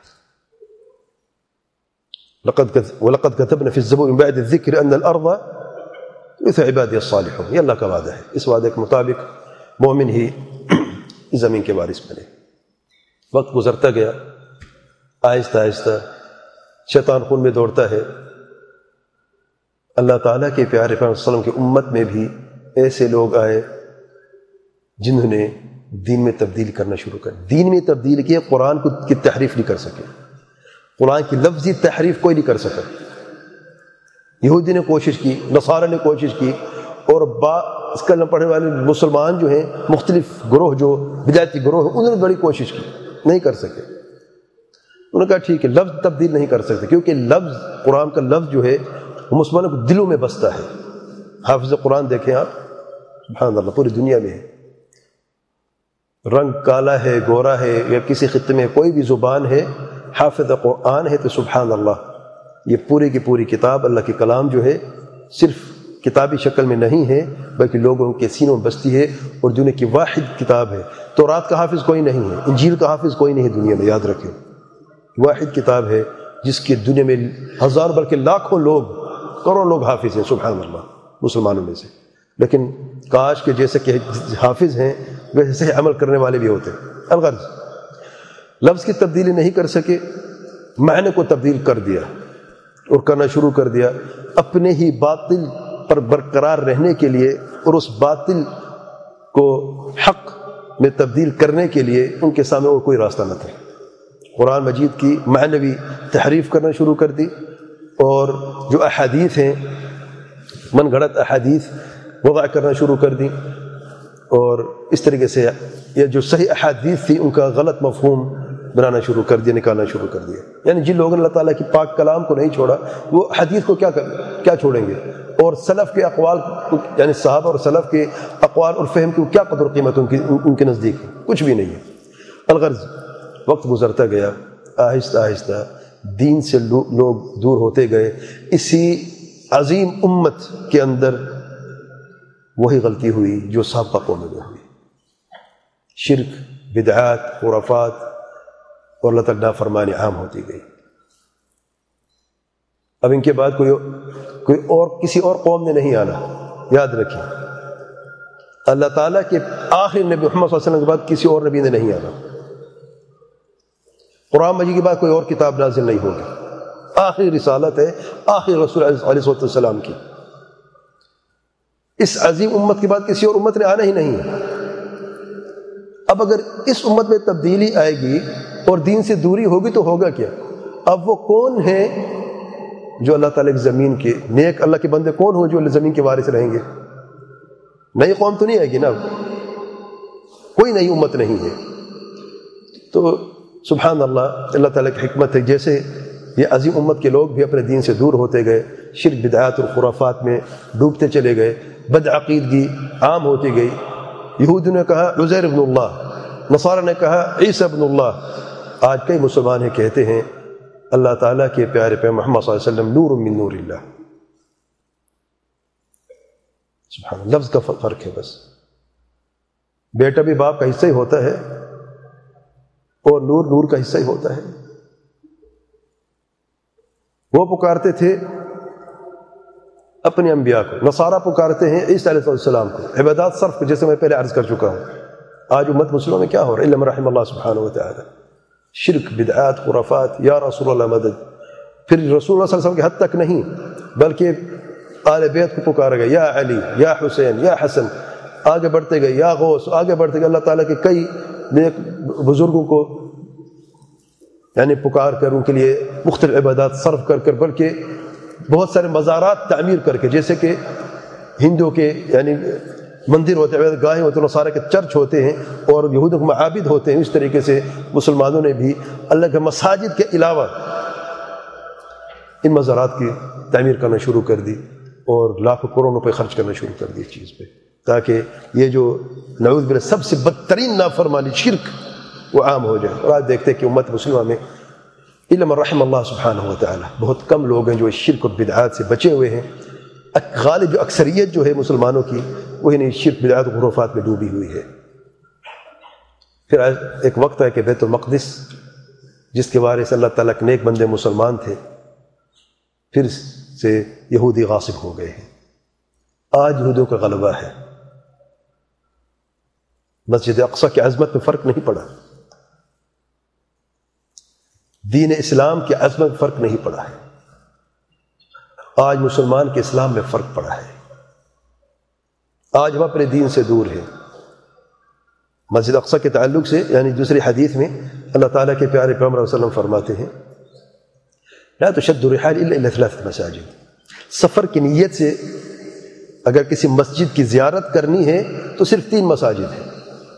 وَلَقَدْ كَتَبْنَا فِي الزَّبُورِ مِن بَعْدِ الذِّكْرِ أَنَّ الْأَرْضَ يَرِثُهَا عِبَادِيَ الصَّالِحُونَ، یہ اللہ کا وعدہ ہے، اس وعدے کے مطابق مومن ہی اس زمین کے وارث بنے۔ وقت گزرتا گیا، آہستہ آہستہ شیطان خون میں دوڑتا ہے۔ اللہ تعالیٰ کے پیارے پیغمبر صلی اللہ علیہ وسلم کی امت میں بھی ایسے لوگ آئے جنہوں نے دین میں تبدیل کرنا شروع کر دین میں تبدیل کیا، قرآن کی تحریف نہیں کر سکے، قرآن کی لفظی تحریف کوئی نہیں کر سکا۔ یہودی نے کوشش کی، نصارہ نے کوشش کی، اور اس کلمہ پڑھنے والے مسلمان جو ہیں مختلف گروہ جو بدعتی گروہ ہیں انہوں نے بڑی کوشش کی, نہیں کر سکے. انہوں نے کہا ٹھیک ہے لفظ تبدیل نہیں کر سکتے کیونکہ لفظ قرآن کا لفظ جو ہے وہ مسلمانوں کے دلوں میں بستا ہے. حافظ قرآن دیکھیں آپ, سبحان اللہ, پوری دنیا میں ہے, رنگ کالا ہے گورا ہے یا کسی خطے میں کوئی بھی زبان ہے, حافظ قرآن ہے تو سبحان اللہ, یہ پوری کی پوری کتاب اللہ کے کلام جو ہے صرف کتابی شکل میں نہیں ہے بلکہ لوگوں کے سینوں میں بستی ہے اور دنیا کی واحد کتاب ہے. تورات کا حافظ کوئی نہیں ہے, انجیل کا حافظ کوئی نہیں ہے دنیا میں, یاد رکھیں. واحد کتاب ہے جس کی دنیا میں ہزار بلکہ لاکھوں لوگ, کروڑوں لوگ حافظ ہیں سبحان اللہ مسلمانوں میں سے. لیکن کاش کے جیسے کہ حافظ ہیں ویسے عمل کرنے والے بھی ہوتے. الغرض لفظ کی تبدیلی نہیں کر سکے, معنی کو تبدیل کر دیا اور کرنا شروع کر دیا اپنے ہی باطل پر برقرار رہنے کے لیے, اور اس باطل کو حق میں تبدیل کرنے کے لیے ان کے سامنے اور کوئی راستہ نہ تھا. قرآن مجید کی معنوی تحریف کرنا شروع کر دی, اور جو احادیث ہیں من گھڑت احادیث وضع کرنا شروع کر دی, اور اس طریقے سے یہ جو صحیح احادیث تھی ان کا غلط مفہوم بنانا شروع کر دیا, نکالنا شروع کر دیا. یعنی جن لوگوں نے اللہ تعالیٰ کی پاک کلام کو نہیں چھوڑا وہ حدیث کو کیا چھوڑیں گے, اور سلف کے اقوال یعنی صحابہ اور سلف کے اقوال اور فہم کی کیا قدر و قیمت ان کے نزدیک ہے, کچھ بھی نہیں ہے. الغرض وقت گزرتا گیا, آہستہ آہستہ دین سے لوگ دور ہوتے گئے. اسی عظیم امت کے اندر وہی غلطی ہوئی جو سابقہ قوموں میں ہوئی, شرک, بدعات, خرافات اور اللہ تعالیٰ نافرمانی عام ہوتی گئی. اب ان کے بعد کوئی اور کسی اور قوم نے نہیں آنا, یاد رکھیں. اللہ تعالیٰ کے آخری نبی محمد صلی اللہ علیہ وسلم کے بعد کسی اور نبی نے نہیں آنا. قرآن مجید کے بعد کوئی اور کتاب نازل نہیں ہوگی, آخری رسالت ہے آخری رسول علیہ السلام کی. اس عظیم امت کے بعد کسی اور امت نے آنا ہی نہیں ہے. اب اگر اس امت میں تبدیلی آئے گی اور دین سے دوری ہوگی تو ہوگا کیا؟ اب وہ کون ہیں جو اللہ تعالیٰ کی زمین کے نیک اللہ کے بندے کون ہوں جو زمین کے وارث رہیں گے؟ نئی قوم تو نہیں آئے گی نا, کوئی نئی امت نہیں ہے. تو سبحان اللہ, اللہ تعالیٰ کی حکمت ہے, جیسے یہ عظیم امت کے لوگ بھی اپنے دین سے دور ہوتے گئے, شرک بدعات اور خرافات میں ڈوبتے چلے گئے, بدعقیدگی عام ہوتی گئی. یہودیوں نے کہا عزیر ابن اللہ, نصارہ نے کہا عیسی ابن اللہ. آج کئی مسلمان ہیں کہتے ہیں اللہ تعالیٰ کے پیارے پیغمبر محمد صلی اللہ علیہ وسلم نور من نور اللہ. سبحان اللہ, لفظ کا فرق ہے بس. بیٹا بھی باپ کا حصہ ہی ہوتا ہے اور نور نور کا حصہ ہی ہوتا ہے. وہ پکارتے تھے اپنے انبیاء کو, نصارہ پکارتے ہیں عیسی علیہ السلام کو, عبادات صرف کو, جیسے میں پہلے عرض کر چکا ہوں. آج امت مسلموں میں کیا ہو رہا ہے؟ الا من رحم اللہ سبحانہ وتعالی, شرک, بدعات, خرافات, یا رسول اللہ مدد. پھر رسول اللہ صلی اللہ علیہ وسلم کے حد تک نہیں بلکہ آل بیت کو پکارا گیا, یا علی, یا حسین, یا حسن, آگے بڑھتے گئے, یا غوث, آگے بڑھتے گئے. اللہ تعالیٰ کے کئی نیک بزرگوں کو یعنی پکار کر ان کے لیے مختلف عبادات صرف کر کر, بلکہ بہت سارے مزارات تعمیر کر کے, جیسے کہ ہندوؤں کے یعنی مندر ہوتے ہیں, عبادت گاہیں ہوتے ہیں, نصارہ کے چرچ ہوتے ہیں, اور یہودوں کے معابد ہوتے ہیں. اس طریقے سے مسلمانوں نے بھی اللہ کے مساجد کے علاوہ ان مزارات کی تعمیر کرنا شروع کر دی, اور لاکھوں کروڑوں روپے خرچ کرنا شروع کر دی اس چیز پہ, تاکہ یہ جو نعوذ باللہ سب سے بدترین نافرمانی شرک وہ عام ہو جائے. اور آج دیکھتے ہیں کہ امت مسلمہ میں الا من رحم اللہ سبحانہ وتعالی بہت کم لوگ ہیں جو شرک اور بدعات سے بچے ہوئے ہیں. غالب جو اکثریت جو ہے مسلمانوں کی وہی نہیں شرک, بدعات و خرافات میں ڈوبی ہوئی ہے. پھر ایک وقت ہے کہ بیت المقدس جس کے بارے سے اللہ تعالیٰ کے نیک بندے مسلمان تھے, پھر سے یہودی غاصب ہو گئے ہیں. آج یہودیوں کا غلبہ ہے. مسجد اقصی کی عظمت میں فرق نہیں پڑا, دین اسلام کی عظمت میں فرق نہیں پڑا ہے. آج مسلمان کے اسلام میں فرق پڑا ہے. آج ہم اپنے دین سے دور ہیں. مسجد اقصی کے تعلق سے یعنی دوسری حدیث میں اللہ تعالیٰ کے پیارے پیغمبر صلی اللہ علیہ وسلم فرماتے ہیں لا تشد الرحال الا الى ثلاث مساجد. سفر کی نیت سے اگر کسی مسجد کی زیارت کرنی ہے تو صرف 3 مساجد ہیں،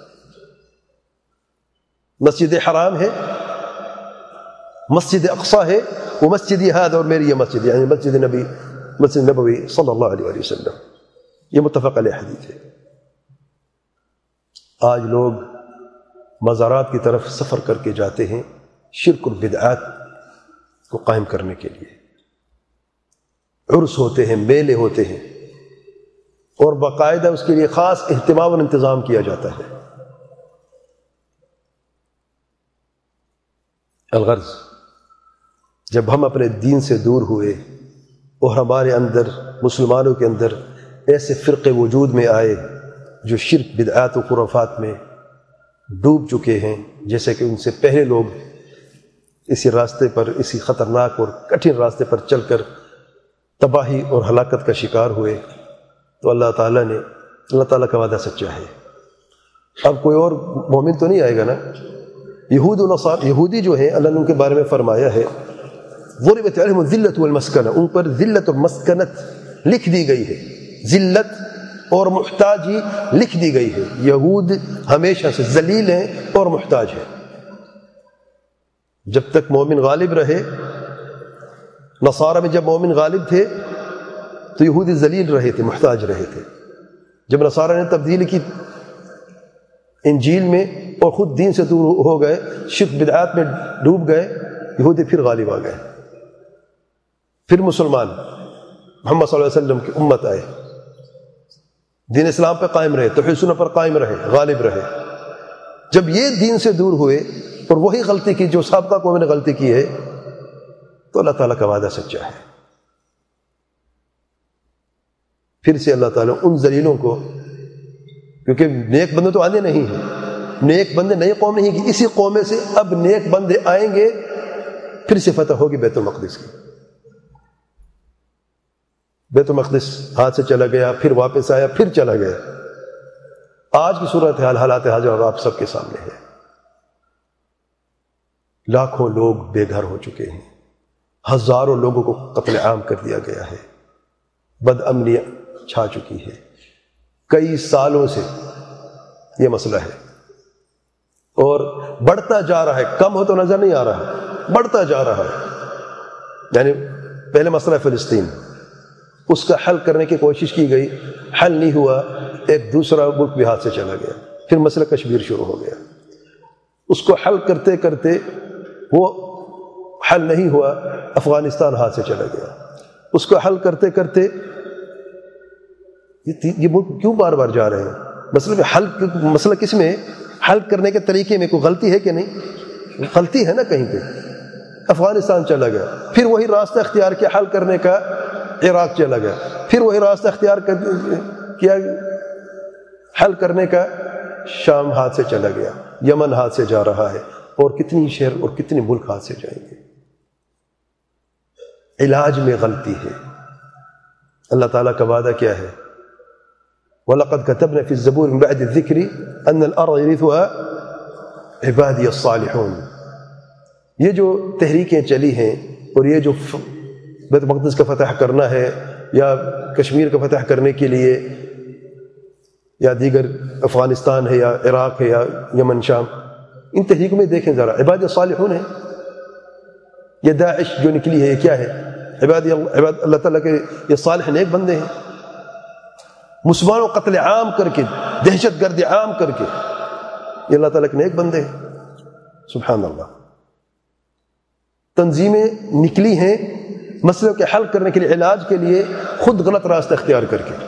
مسجد حرام ہے، مسجد اقصی ہے، وہ مسجد ہذا، اور میری یہ مسجد، یعنی مسجد نبوی صلی اللہ علیہ وسلم، یہ متفق علیہ حدیث ہے۔ آج لوگ مزارات کی طرف سفر کر کے جاتے ہیں شرک اور بدعات کو قائم کرنے کے لیے، عرس ہوتے ہیں، میلے ہوتے ہیں، اور باقاعدہ اس کے لیے خاص اہتمام اور انتظام کیا جاتا ہے۔ الغرض، جب ہم اپنے دین سے دور ہوئے اور ہمارے اندر، مسلمانوں کے اندر ایسے فرقے وجود میں آئے جو شرک، بدعات و خرافات میں ڈوب چکے ہیں، جیسے کہ ان سے پہلے لوگ اسی راستے پر، اسی خطرناک اور کٹھن راستے پر چل کر تباہی اور ہلاکت کا شکار ہوئے، تو اللہ تعالیٰ کا وعدہ سچا ہے۔ اب کوئی اور مومن تو نہیں آئے گا نا۔ یہودی جو ہیں، اللہ نے ان کے بارے میں فرمایا ہے ضربت علیہم الذلۃ والمسکنہ، ان پر ذلت اور مسکنت لکھ دی گئی ہے، ذلت اور محتاجی لکھ دی گئی ہے۔ یہود ہمیشہ سے ذلیل ہیں اور محتاج ہیں، جب تک مومن غالب رہے۔ نصارہ میں جب مومن غالب تھے تو یہودی ذلیل رہے تھے، محتاج رہے تھے۔ جب نصارہ نے تبدیلی کی انجیل میں اور خود دین سے دور ہو گئے، شرک بدعات میں ڈوب گئے، یہودی پھر غالب آ گئے، پھر مسلمان محمد صلی اللہ علیہ وسلم کی امت آئے، دین اسلام پہ قائم رہے، توحید سنت پر قائم رہے، غالب رہے۔ جب یہ دین سے دور ہوئے اور وہی غلطی کی جو سابقہ قوم نے غلطی کی ہے، تو اللہ تعالیٰ کا وعدہ سچا ہے۔ پھر سے اللہ تعالیٰ ان ذلیلوں کو، کیونکہ نیک بندے تو آنے نہیں ہیں، نیک بندے نئی قوم نہیں کی، اسی قوم میں سے اب نیک بندے آئیں گے، پھر سے فتح ہوگی بیت المقدس کی۔ بیت المقدس ہاتھ سے چلا گیا، پھر واپس آیا، پھر چلا گیا۔ آج کی صورتحال، حالات حاضر آپ سب کے سامنے ہے۔ لاکھوں لوگ بے گھر ہو چکے ہیں، ہزاروں لوگوں کو قتل عام کر دیا گیا ہے، بد امنی چھا چکی ہے۔ کئی سالوں سے یہ مسئلہ ہے اور بڑھتا جا رہا ہے، کم ہو تو نظر نہیں آ رہا، بڑھتا جا رہا ہے۔ یعنی پہلے مسئلہ فلسطین، اس کا حل کرنے کی کوشش کی گئی، حل نہیں ہوا، ایک دوسرا ملک بھی ہاتھ سے چلا گیا۔ پھر مسئلہ کشمیر شروع ہو گیا، اس کو حل کرتے کرتے وہ حل نہیں ہوا، افغانستان ہاتھ سے چلا گیا، اس کو حل کرتے کرتے یہ ملک کیوں بار بار جا رہے ہیں؟ مسئلہ کس میں؟ حل کرنے کے طریقے میں کوئی غلطی ہے کہ نہیں؟ غلطی ہے نا کہیں پہ۔ افغانستان چلا گیا، پھر وہی راستہ اختیار کیا حل کرنے کا، عراق چلا گیا، پھر وہی راستہ اختیار کیا حل کرنے کا، شام ہاتھ سے چلا گیا، یمن ہاتھ سے جا رہا ہے، اور کتنی شہر اور کتنے ملک ہاتھ سے جائیں گے۔ علاج میں غلطی ہے۔ اللہ تعالیٰ کا وعدہ کیا ہے؟ وَلَقَدْ كَتَبْنَا فِي الزَّبُورِ مِن بَعْدِ الذِّكْرِ أَنَّ الْأَرْضَ يَرِثُهَا عِبَادِيَ الصَّالِحُونَ۔ یہ جو تحریکیں چلی ہیں اور یہ جو بیت المقدس کا فتح کرنا ہے یا کشمیر کا فتح کرنے کے لیے یا دیگر افغانستان ہے یا عراق ہے یا یمن شام، ان تحریکوں میں دیکھیں ذرا، عباد الصالحون ہے۔ یہ داعش جو نکلی ہے یہ کیا ہے؟ عباد اللہ تعالیٰ کے یہ صالح نیک بندے ہیں، مسلمانوں کو قتل عام کر کے، دہشت گردی عام کر کے، یہ اللہ تعالیٰ کے نیک بندے ہیں۔ سبحان اللہ۔ تنظیمیں نکلی ہیں مسئلوں کے حل کرنے کے لیے، علاج کے لیے، خود غلط راستہ اختیار کر کے۔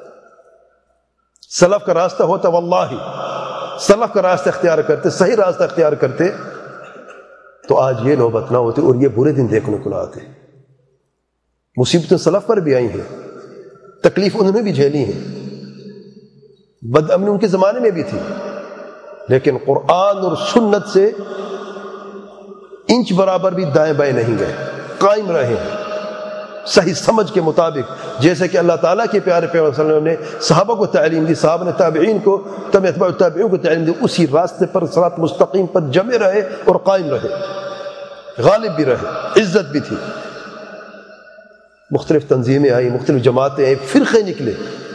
سلف کا راستہ ہوتا، واللہ سلف کا راستہ اختیار کرتے، صحیح راستہ اختیار کرتے، تو آج یہ نوبت نہ ہوتی اور یہ برے دن دیکھنے کو نہ آتے۔ مصیبتیں سلف پر بھی آئی ہیں، تکلیف انہوں نے بھی جھیلی ہیں، بد امنی ان کے زمانے میں بھی تھی، لیکن قرآن اور سنت سے انچ برابر بھی دائیں بائیں نہیں گئے، قائم رہے ہیں صحیح سمجھ کے مطابق، جیسے کہ اللہ تعالیٰ کے پیارے پیغمبر صلی اللہ علیہ وسلم نے صحابہ کو تعلیم دی، صحابہ نے تابعین کو، تبع اتباع التابعین کو تعلیم دی، اسی راستے پر صراط مستقیم پر جمے رہے اور قائم رہے، غالب بھی رہے، عزت بھی تھی۔ مختلف تنظیمیں آئیں، مختلف جماعتیں آئیں، فرقے نکلے،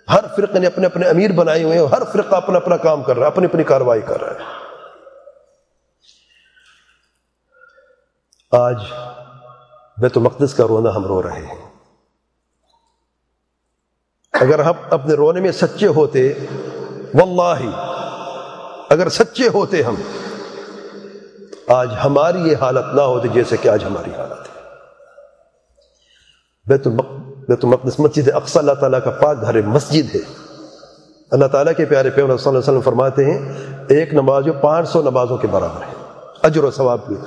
ہر فرقے نے اپنے اپنے امیر بنائے ہوئے ہیں، ہر فرقہ اپنا اپنا کام کر رہا ہے، اپنی اپنی کارروائی کر رہا ہے۔ آج بیت المقدس کا رونا ہم رو رہے ہیں۔ اگر ہم اپنے رونے میں سچے ہوتے، واللہ اگر سچے ہوتے ہم، آج ہماری یہ حالت نہ ہوتی جیسے کہ آج ہماری حالت ہے۔ بیت المقدس مسجد اقصی اللہ تعالیٰ کا پاک گھر مسجد ہے۔ اللہ تعالیٰ کے پیارے پیغمبر صلی اللہ علیہ وسلم فرماتے ہیں ایک نماز جو 500 نمازوں کے برابر ہے، اجر و ثواب کی۔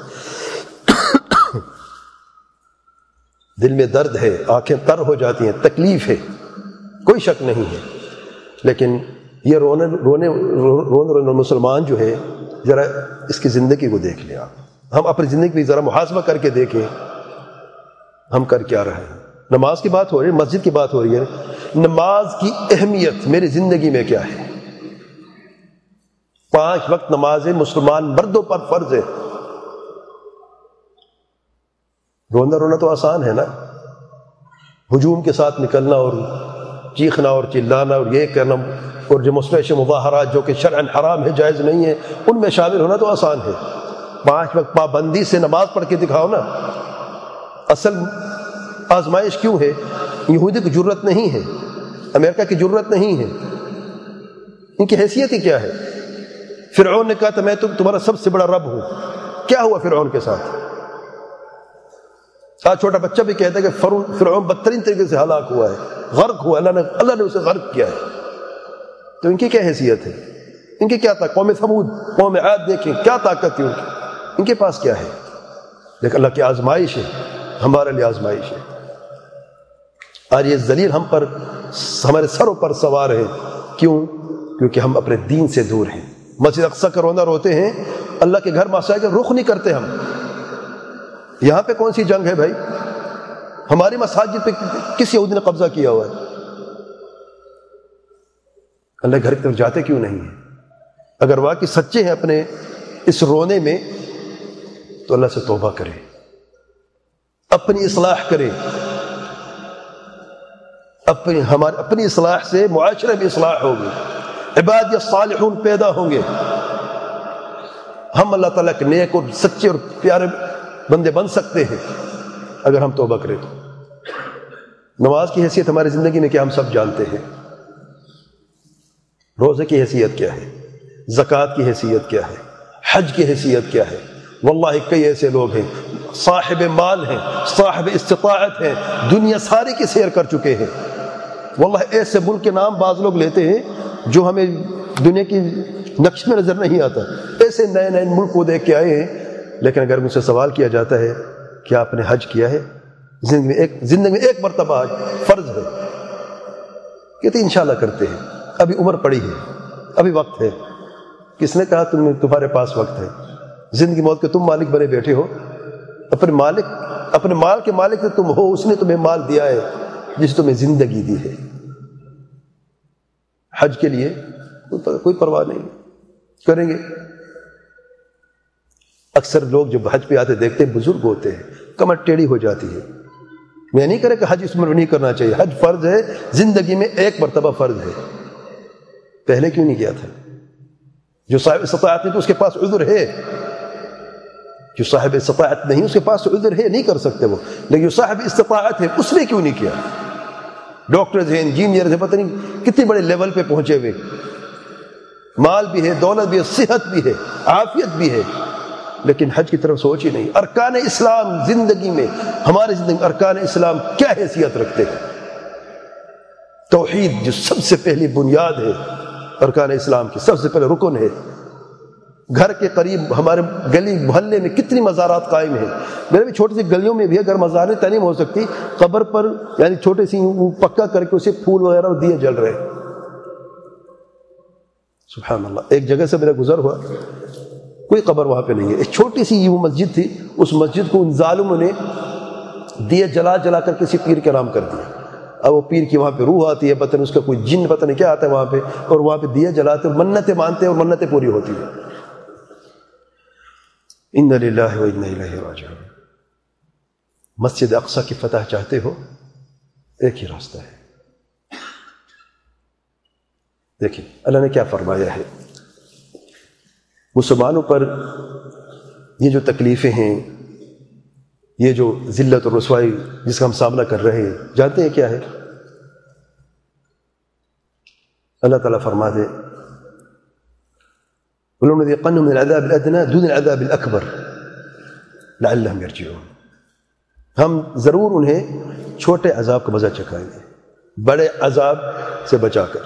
دل میں درد ہے، آنکھیں تر ہو جاتی ہیں، تکلیف ہے، کوئی شک نہیں ہے، لیکن یہ رونے مسلمان جو ہے، ذرا اس کی زندگی کو دیکھ لیں آپ۔ ہم اپنی زندگی بھی ذرا محاسبہ کر کے دیکھیں ہم کر کیا رہے ہیں۔ نماز کی بات ہو رہی ہے، مسجد کی بات ہو رہی ہے، نماز کی اہمیت میری زندگی میں کیا ہے؟ 5 وقت نمازیں مسلمان مردوں پر فرض ہے۔ رونا تو آسان ہے نا، ہجوم کے ساتھ نکلنا اور چیخنا اور چلانا اور یہ کرنا اور ڈیمونسٹریشن مظاہرات جو کہ شرعاً حرام ہے، جائز نہیں ہے، ان میں شامل ہونا تو آسان ہے۔ 5 وقت پابندی سے نماز پڑھ کے دکھاؤ نا۔ اصل آزمائش کیوں ہے؟ یہودی کی جرت نہیں ہے، امریکہ کی جرت نہیں ہے، ان کی حیثیت ہی کیا ہے؟ فرعون نے کہا تھا میں تمہارا سب سے بڑا رب ہوں، کیا ہوا فرعون کے ساتھ؟ آج چھوٹا بچہ بھی کہتا ہے کہ فرعون بدترین طریقے سے ہلاک ہوا ہے، غرق ہوا، اللہ نے اسے غرق کیا ہے۔ تو ان کی کیا حیثیت ہے؟ ان کی کیا طاقت؟ قوم ثمود، قوم عاد دیکھیں کیا طاقت تھی ان کے پاس کیا ہے؟ لیکن اللہ کی آزمائش ہے، ہمارے لیے آزمائش ہے۔ آج یہ ذلیل ہم پر، ہمارے سروں پر سوار ہے، کیوں؟ کیونکہ ہم اپنے دین سے دور ہیں۔ مسجد اقصی کا رونا روتے ہیں، اللہ کے گھر مساجد کا رخ نہیں کرتے ہم۔ یہاں پہ کون سی جنگ ہے بھائی؟ ہماری مساجد پہ کس یہودی نے قبضہ کیا ہوا ہے؟ اللہ گھر کی طرف جاتے کیوں نہیں ہیں؟ اگر واقعی سچے ہیں اپنے اس رونے میں تو اللہ سے توبہ کرے، اپنی اصلاح کرے، اپنی اصلاح سے معاشرے میں اصلاح ہوگی، عباد الصالحون پیدا ہوں گے، ہم اللہ تعالیٰ کے نیک اور سچے اور پیارے بندے بن سکتے ہیں اگر ہم توبہ کریں تو۔ نماز کی حیثیت ہماری زندگی میں کیا ہم سب جانتے ہیں، روزے کی حیثیت کیا ہے، زکوٰۃ کی حیثیت کیا ہے، حج کی حیثیت کیا ہے۔ واللہ کئی ایسے لوگ ہیں صاحب مال ہیں، صاحب استطاعت ہیں، دنیا ساری کی سیر کر چکے ہیں۔ واللہ ایسے ملک کے نام بعض لوگ لیتے ہیں جو ہمیں دنیا کی نقش میں نظر نہیں آتا، ایسے نئے نئے ملک کو دیکھ کے آئے ہیں، لیکن اگر مجھ سے سوال کیا جاتا ہے کیا آپ نے حج کیا ہے؟ زندگی میں ایک مرتبہ حج فرض ہے، کہتے انشاءاللہ کرتے ہیں، ابھی عمر پڑی ہے، ابھی وقت ہے۔ کس نے کہا تمہارے پاس وقت ہے؟ زندگی موت کے تم مالک بنے بیٹھے ہو، اپنے مال کے مالک سے تم ہو، اس نے تمہیں مال دیا ہے جس تمہیں زندگی دی ہے۔ حج کے لیے کوئی پرواہ نہیں، کریں گے۔ اکثر لوگ جب حج پہ آتے دیکھتے ہیں بزرگ ہوتے ہیں، کمر ٹیڑھی ہو جاتی ہے۔ میں نہیں کرے کہ حج اس عمر میں نہیں کرنا چاہیے، حج فرض ہے، زندگی میں ایک مرتبہ فرض ہے، پہلے کیوں نہیں کیا تھا؟ جو صاحب استطاعت نہیں تو اس کے پاس عذر ہے، جو صاحب استطاعت نہیں اس کے پاس عذر ہے، نہیں کر سکتے وہ، لیکن جو صاحب استطاعت ہے اس نے کیوں نہیں کیا؟ ڈاکٹرز ہیں، انجینئرز ہیں، پتہ نہیں کتنے بڑے لیول پہ پہنچے ہوئے، مال بھی ہے، دولت بھی ہے، صحت بھی ہے، عافیت بھی ہے، لیکن حج کی طرف سوچ ہی نہیں۔ ارکان اسلام زندگی میں، ہماری زندگی میں ارکان اسلام کیا حیثیت رکھتے ہیں؟ توحید جو سب سے پہلی بنیاد ہے ارکان اسلام کی، سب سے پہلے رکن ہے۔ گھر کے قریب ہمارے گلی محلے میں کتنی مزارات قائم ہیں، میرے بھی چھوٹی سی گلیوں میں بھی اگر مزار تعلیم ہو سکتی، قبر پر یعنی چھوٹے سی پکا کر کے اسے پھول وغیرہ دیے جل رہے۔ سبحان اللہ، ایک جگہ سے میرا گزر ہوا، کوئی قبر وہاں پہ نہیں ہے، ایک چھوٹی سی یہ مسجد تھی، اس مسجد کو ان ظالموں نے دیے جلا جلا کر کسی پیر کے نام کر دیا۔ اب وہ پیر کی وہاں پہ روح آتی ہے، پتہ نہیں اس کا کوئی جن پتہ نہیں کیا آتا ہے وہاں پہ، اور وہاں پہ دیے جلاتے ہیں، منتیں مانتے ہیں اور منتیں پوری ہوتی ہیں۔ انا للہ و انا الیہ راجعون۔ مسجد اقصی کی فتح چاہتے ہو؟ ایک ہی راستہ ہے، دیکھیں اللہ نے کیا فرمایا ہے، مسلمانوں پر یہ جو تکلیفیں ہیں، یہ جو ذلت اور رسوائی جس کا ہم سامنا کر رہے ہیں، جانتے ہیں کیا ہے؟ اللہ تعالیٰ فرماتے وَلَنُذِيقَنَّهُم مِّنَ الْعَذَابِ الْأَدْنَىٰ دُونَ الْعَذَابِ الْأَكْبَرِ لَعَلَّهُمْ يَرْجِعُونَ، ہم ضرور انہیں چھوٹے عذاب کا مزہ چکھائیں گے بڑے عذاب سے بچا کر،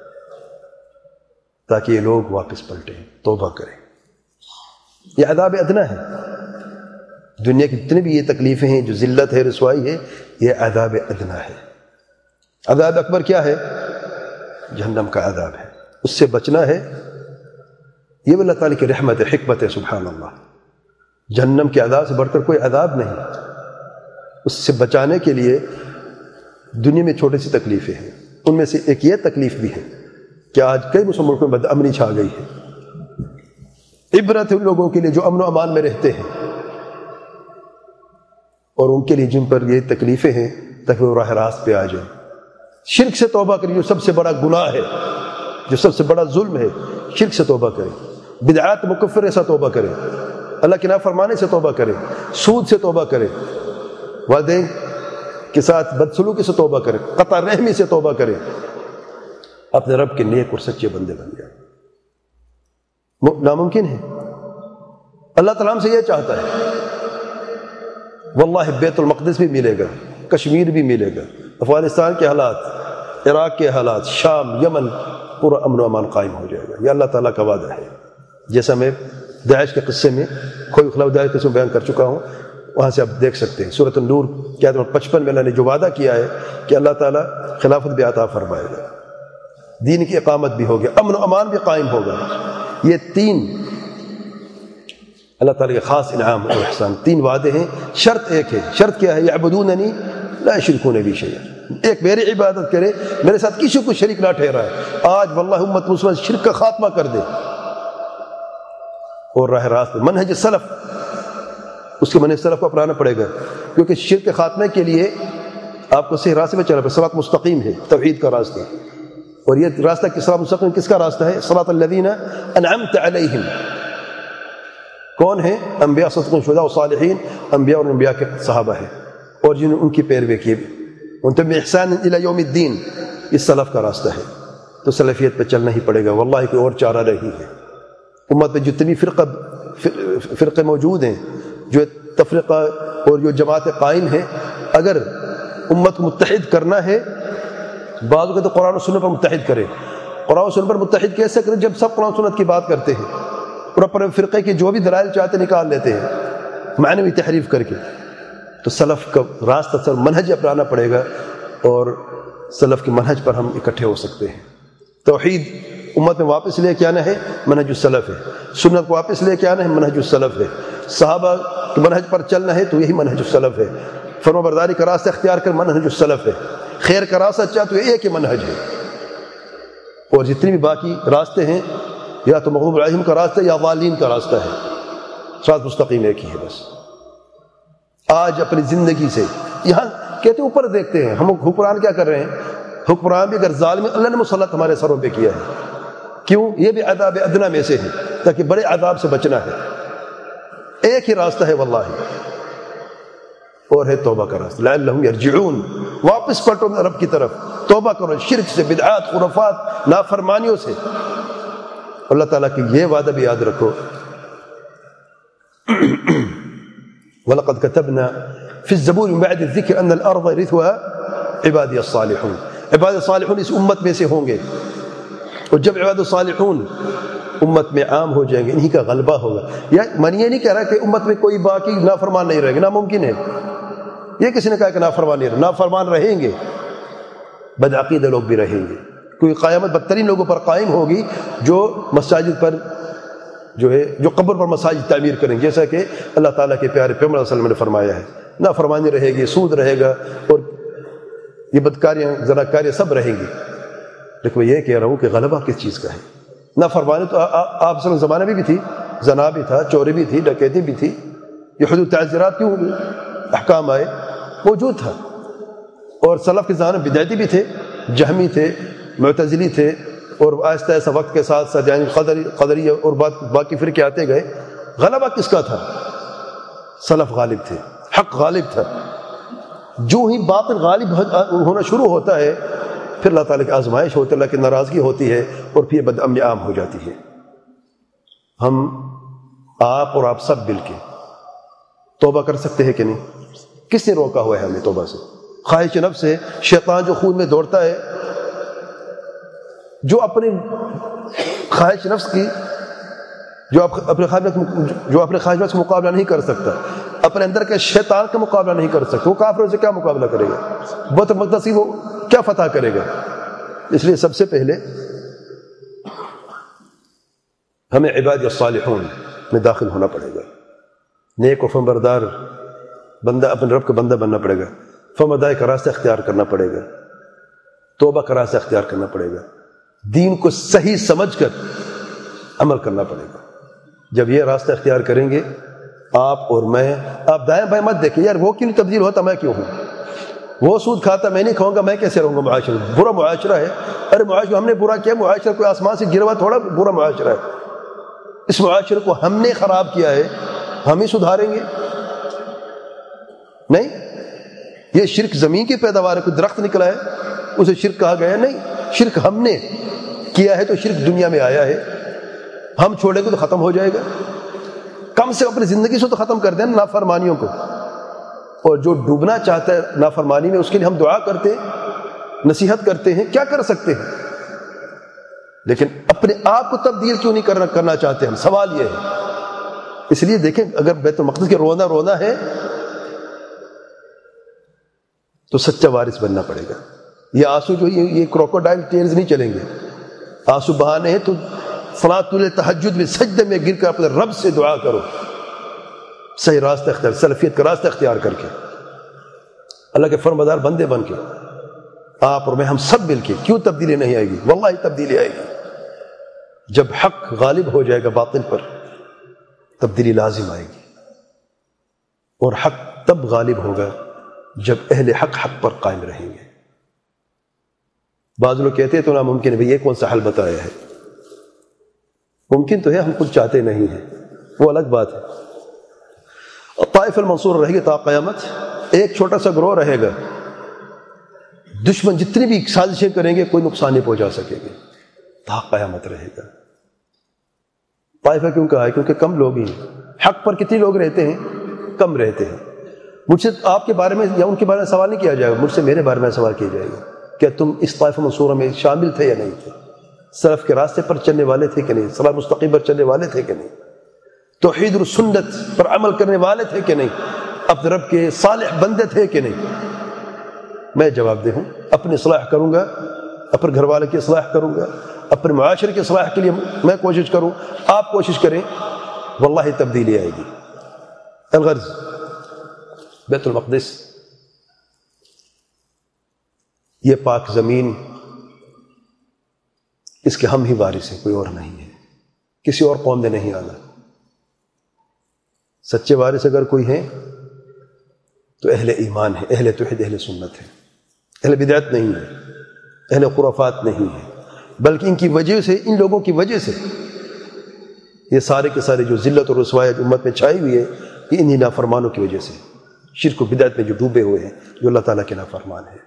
تاکہ یہ لوگ واپس پلٹیں، توبہ کریں۔ یہ عذاب ادنا ہے، دنیا کی جتنی بھی یہ تکلیفیں ہیں، جو ذلت ہے، رسوائی ہے، یہ عذاب ادنا ہے۔ عذاب اکبر کیا ہے؟ جہنم کا عذاب ہے، اس سے بچنا ہے۔ یہ اللہ تعالیٰ کی رحمت ہے، حکمت ہے، سبحان اللہ۔ جہنم کے عذاب سے بڑھ کر کوئی عذاب نہیں، اس سے بچانے کے لیے دنیا میں چھوٹی سی تکلیفیں ہیں، ان میں سے ایک یہ تکلیف بھی ہے کہ آج کئی مسلم ملکوں میں بدامنی چھا گئی ہے۔ عبرت ہے ان لوگوں کے لیے جو امن و امان میں رہتے ہیں، اور ان کے لیے جن پر یہ تکلیفیں ہیں تاکہ وہ راہ راست پہ آ جائیں۔ شرک سے توبہ کریں، جو سب سے بڑا گناہ ہے، جو سب سے بڑا ظلم ہے، شرک سے توبہ کریں، بدعات مکفرہ سے توبہ کریں، اللہ کے نافرمانی سے توبہ کریں، سود سے توبہ کریں، والدین کے ساتھ بدسلوکی سے توبہ کریں، قطع رحمی سے توبہ کریں، اپنے رب کے نیک اور سچے بندے بن جائیں۔ ناممکن ہے، اللہ تعالیٰ ہم سے یہ چاہتا ہے۔ واللہ بیت المقدس بھی ملے گا، کشمیر بھی ملے گا، افغانستان کے حالات، عراق کے حالات، شام، یمن، پورا امن و امان قائم ہو جائے گا، یہ اللہ تعالیٰ کا وعدہ ہے۔ جیسا میں داعش کے قصے میں کوئی خلاف داعش کے قصے میں بیان کر چکا ہوں، وہاں سے آپ دیکھ سکتے ہیں سورۃ النور کی آیت نمبر 55 میں اللہ نے جو وعدہ کیا ہے کہ اللہ تعالیٰ خلافت بھی عطا فرمائے گا، دین کی اقامت بھی ہوگی، امن و امان بھی قائم ہوگا۔ یہ تین اللہ تعالیٰ کے خاص انعام اور احسان، تین وعدے ہیں۔ شرط ایک ہے، شرط کیا ہے؟ یعبدوننی لا یشرکون بی شیئا، ایک میری عبادت کرے، میرے ساتھ کسی کو شریک نہ ٹھہرائے۔ آج واللہ امت مسلم شرک کا خاتمہ کر دے اور راہ راست منہج سلف، اس کے منہج سلف کو اپنانا پڑے گا، کیونکہ شرک کے خاتمے کے لیے آپ کو صحیح راستے پہ چلنا پڑے۔ صراط مستقیم ہے توحید کا راستہ، اور یہ راستہ صراط مستقیم کس کا راستہ ہے؟ صراط الذین انعمت علیہم، کون ہیں؟ انبیاء، صدیقین، شہداء و صالحین، انبیاء اور انبیاء کے صحابہ ہیں، اور جنہوں نے ان کی پیروی کی، ان تم احسان الی یوم الدین، اس سلف کا راستہ ہے۔ تو سلفیت پہ چلنا ہی پڑے گا، واللہ کوئی اور چارہ نہیں ہے۔ امت میں جتنی فرقے موجود ہیں، جو تفرقہ اور جو جماعتیں قائم ہیں، اگر امت کو متحد کرنا ہے، بعضوں کو تو قرآن و سنت پر متحد کرے۔ قرآن و سنت پر متحد کیسے کرے؟ جب سب قرآن و سنت کی بات کرتے ہیں اور اپنے فرقے کے جو بھی دلائل چاہتے نکال لیتے ہیں معنوی تحریف کر کے، تو سلف کا راستہ سر منہج اپنانا پڑے گا، اور سلف کے منہج پر ہم اکٹھے ہو سکتے ہیں۔ توحید امت میں واپس لے کے آنا ہے، منہج السلف ہے۔ سنت کو واپس لے کے آنا ہے، منہج السلف ہے۔ صحابہ کے منہج پر چلنا ہے تو یہی منہج السلف ہے۔ فرما برداری کا راستہ اختیار کر، منہج السلف ہے۔ خیر کا راستہ چاہ تو ایک ہی منہج ہے، اور جتنی بھی باقی راستے ہیں، یا تو مغضوب علیہم کا راستہ یا ضالین کا راستہ ہے، صراط مستقیم ایک ہی ہے بس۔ آج اپنی زندگی سے یہاں کہتے اوپر دیکھتے ہیں، ہم حکمران کیا کر رہے ہیں؟ حکمران بھی اگر ظالم، اللہ نے مسلط ہمارے سروں پہ کیا ہے، کیوں؟ یہ بھی عذاب ادنا میں سے ہے، تاکہ بڑے عذاب سے بچنا ہے۔ ایک ہی راستہ ہے واللہ، اور ہے توبہ کا راستہ، لعلہم یرجعون، واپس پلٹو رب کی طرف، توبہ کرو شرک سے، بدعات، خرافات، نافرمانیوں سے۔ اللہ تعالیٰ کی یہ وعدہ بھی یاد رکھو، وَلَقَدْ كَتَبْنَا فِي الزَّبُورِ مِن بَعْدِ الذِّكْرِ أَنَّ الْأَرْضَ يَرِثُهَا عِبَادِيَ الصَّالِحُونَ، عباد الصالحون اس امت میں سے ہوں گے، اور جب عباد الصالحون امت میں عام ہو جائیں گے، انہی کا غلبہ ہوگا۔ یا من یہ نہیں کہہ رہا کہ امت میں کوئی باقی نافرمان نہیں رہے گا، ناممکن ہے۔ یہ کسی نے کہا کہ نافرمان نہیں رہے، نافرمان رہیں گے، بدعقیدہ لوگ بھی رہیں گے، کیونکہ قیامت بدترین لوگوں پر قائم ہوگی جو مساجد پر جو قبر پر مساجد تعمیر کریں گے، جیسا کہ اللہ تعالیٰ کے پیارے پیغمبر صلی اللہ علیہ وسلم نے فرمایا ہے۔ نافرمانی رہے گی، سود رہے گا، اور یہ بدکاریاں، زناکاریاں سب رہیں گی، لیکن میں یہ کہہ رہا ہوں کہ غلبہ کس چیز کا ہے؟ نافرمانی تو آپ صلی زمانے میں بھی تھی، زنا بھی تھا، چوری بھی تھی، ڈکیتی بھی تھی، یہ حدود تعزیرات کیوں ہوئی؟ احکام آئے، موجود تھا۔ اور سلف کے زمانے میں بدعتی بھی تھے، جہمی تھے، معتزلی تھے، اور آہستہ آہستہ وقت کے ساتھ ساتھ یعنی قدری اور باقی فرقے آتے گئے. غلبہ کس کا تھا؟ سلف غالب تھے، حق غالب تھا. جو ہی باطل غالب ہونا شروع ہوتا ہے پھر اللہ تعالیٰ کی آزمائش ہوتی ہے، اللہ کی ناراضگی ہوتی ہے اور پھر بدامنی عام ہو جاتی ہے. ہم آپ اور آپ سب مل کے توبہ کر سکتے ہیں کہ نہیں؟ کس نے روکا ہوا ہے ہمیں توبہ سے؟ خواہش نفس ہے، شیطان جو خون میں دوڑتا ہے، جو اپنی خواہش نفس کی جو اپنے خواہش نفس کا مقابلہ نہیں کر سکتا، اپنے اندر کے شیطان کا مقابلہ نہیں کر سکتا، وہ کافروں سے کیا مقابلہ کرے گا؟ بیت المقدس کی وہ کیا فتح کرے گا؟ اس لیے سب سے پہلے ہمیں عباد الصالحون میں داخل ہونا پڑے گا. نیک و فرمانبردار بندہ، اپنے رب کا بندہ بننا پڑے گا. فرمانبرداری کا راستہ اختیار کرنا پڑے گا، توبہ کا راستہ اختیار کرنا پڑے گا، دین کو صحیح سمجھ کر عمل کرنا پڑے گا. جب یہ راستہ اختیار کریں گے آپ اور میں، آپ دائیں بائیں مت دیکھیں یار وہ کیوں نہیں تبدیل ہوتا، میں کیوں ہوں؟ وہ سود کھاتا میں نہیں کھاؤں گا، میں کیسے رہوں گا؟ معاشرہ برا معاشرہ ہے. ارے معاشرہ ہم نے برا کیا، معاشرہ کوئی آسمان سے گروا تھوڑا برا معاشرہ ہے. اس معاشرے کو ہم نے خراب کیا ہے، ہم ہی سدھاریں گے؟ نہیں. یہ شرک زمین کی پیداوار ہے، کوئی درخت نکلا ہے اسے شرک کہا گیا ہے؟ نہیں، شرک ہم نے کیا ہے تو شرک دنیا میں آیا ہے. ہم چھوڑیں گے تو ختم ہو جائے گا. کم سے اپنی زندگی سے تو ختم کر دیں نافرمانیوں کو. اور جو ڈوبنا چاہتا ہے نافرمانی میں اس کے لیے ہم دعا کرتے ہیں، نصیحت کرتے ہیں، کیا کر سکتے ہیں؟ لیکن اپنے آپ کو تبدیل کیوں نہیں کرنا چاہتے ہم؟ سوال یہ ہے. اس لیے دیکھیں اگر بیت المقدس کے رونا ہے تو سچا وارث بننا پڑے گا. یہ آنسو جو یہ کروکوڈائل ٹیئرز نہیں چلیں گے. آنسو بہانے ہیں تو صلاۃ التہجد میں سجدے میں گر کر اپنے رب سے دعا کرو، صحیح راستہ اختیار، سلفیت کا راستہ اختیار کر کے، اللہ کے فرمانبردار بندے بن کے. آپ اور میں ہم سب مل کے. کیوں تبدیلی نہیں آئے گی؟ واللہ تبدیلی آئے گی. جب حق غالب ہو جائے گا باطل پر تبدیلی لازم آئے گی. اور حق تب غالب ہوگا جب اہل حق پر قائم رہیں گے. بعض لوگ کہتے ہیں تو ناممکن ہے. بھئی یہ کون سا حل بتایا ہے؟ ممکن تو ہے، ہم کچھ چاہتے نہیں ہیں، وہ الگ بات ہے. طائف المنصور رہے گی تا قیامت. ایک چھوٹا سا گروہ رہے گا، دشمن جتنی بھی سازشیں کریں گے کوئی نقصان نہیں پہنچا سکے گے، تا قیامت رہے گا. طائفہ کیوں کہا ہے؟ کیونکہ کم لوگ ہی ہیں. حق پر کتنے لوگ رہتے ہیں؟ کم رہتے ہیں. مجھ سے آپ کے بارے میں یا ان کے بارے میں سوال نہیں کیا جائے گا، مجھ سے میرے بارے میں سوال کیا جائے گا. کیا تم اس طائفہ منصورہ میں شامل تھے یا نہیں تھے؟ سلف کے راستے پر چلنے والے تھے کہ نہیں؟ صراط مستقیم پر چلنے والے تھے کہ نہیں؟ توحید اور سنت پر عمل کرنے والے تھے کہ نہیں؟ اپنے رب کے صالح بندے تھے کہ نہیں؟ میں جواب دے ہوں. اپنی اصلاح کروں گا، اپنے گھر والے کی اصلاح کروں گا، اپنے معاشرے کی اصلاح کے لیے میں کوشش کروں، آپ کوشش کریں، واللہ تبدیلی آئے گی. الغرض بیت المقدس یہ پاک زمین، اس کے ہم ہی وارث ہیں، کوئی اور نہیں ہے. کسی اور قوم نے نہیں آنا. سچے وارث اگر کوئی ہیں تو اہل ایمان ہے، اہل توحید، اہل سنت ہے، اہل بدعت نہیں ہے، اہل خرافات نہیں ہے. بلکہ ان کی وجہ سے، ان لوگوں کی وجہ سے یہ سارے کے سارے جو ذلت اور رسوائی امت میں چھائی ہوئی ہے، یہ انہی نافرمانوں کی وجہ سے، شرک و بدعت میں جو ڈوبے ہوئے ہیں، جو اللہ تعالیٰ کے نافرمان ہیں.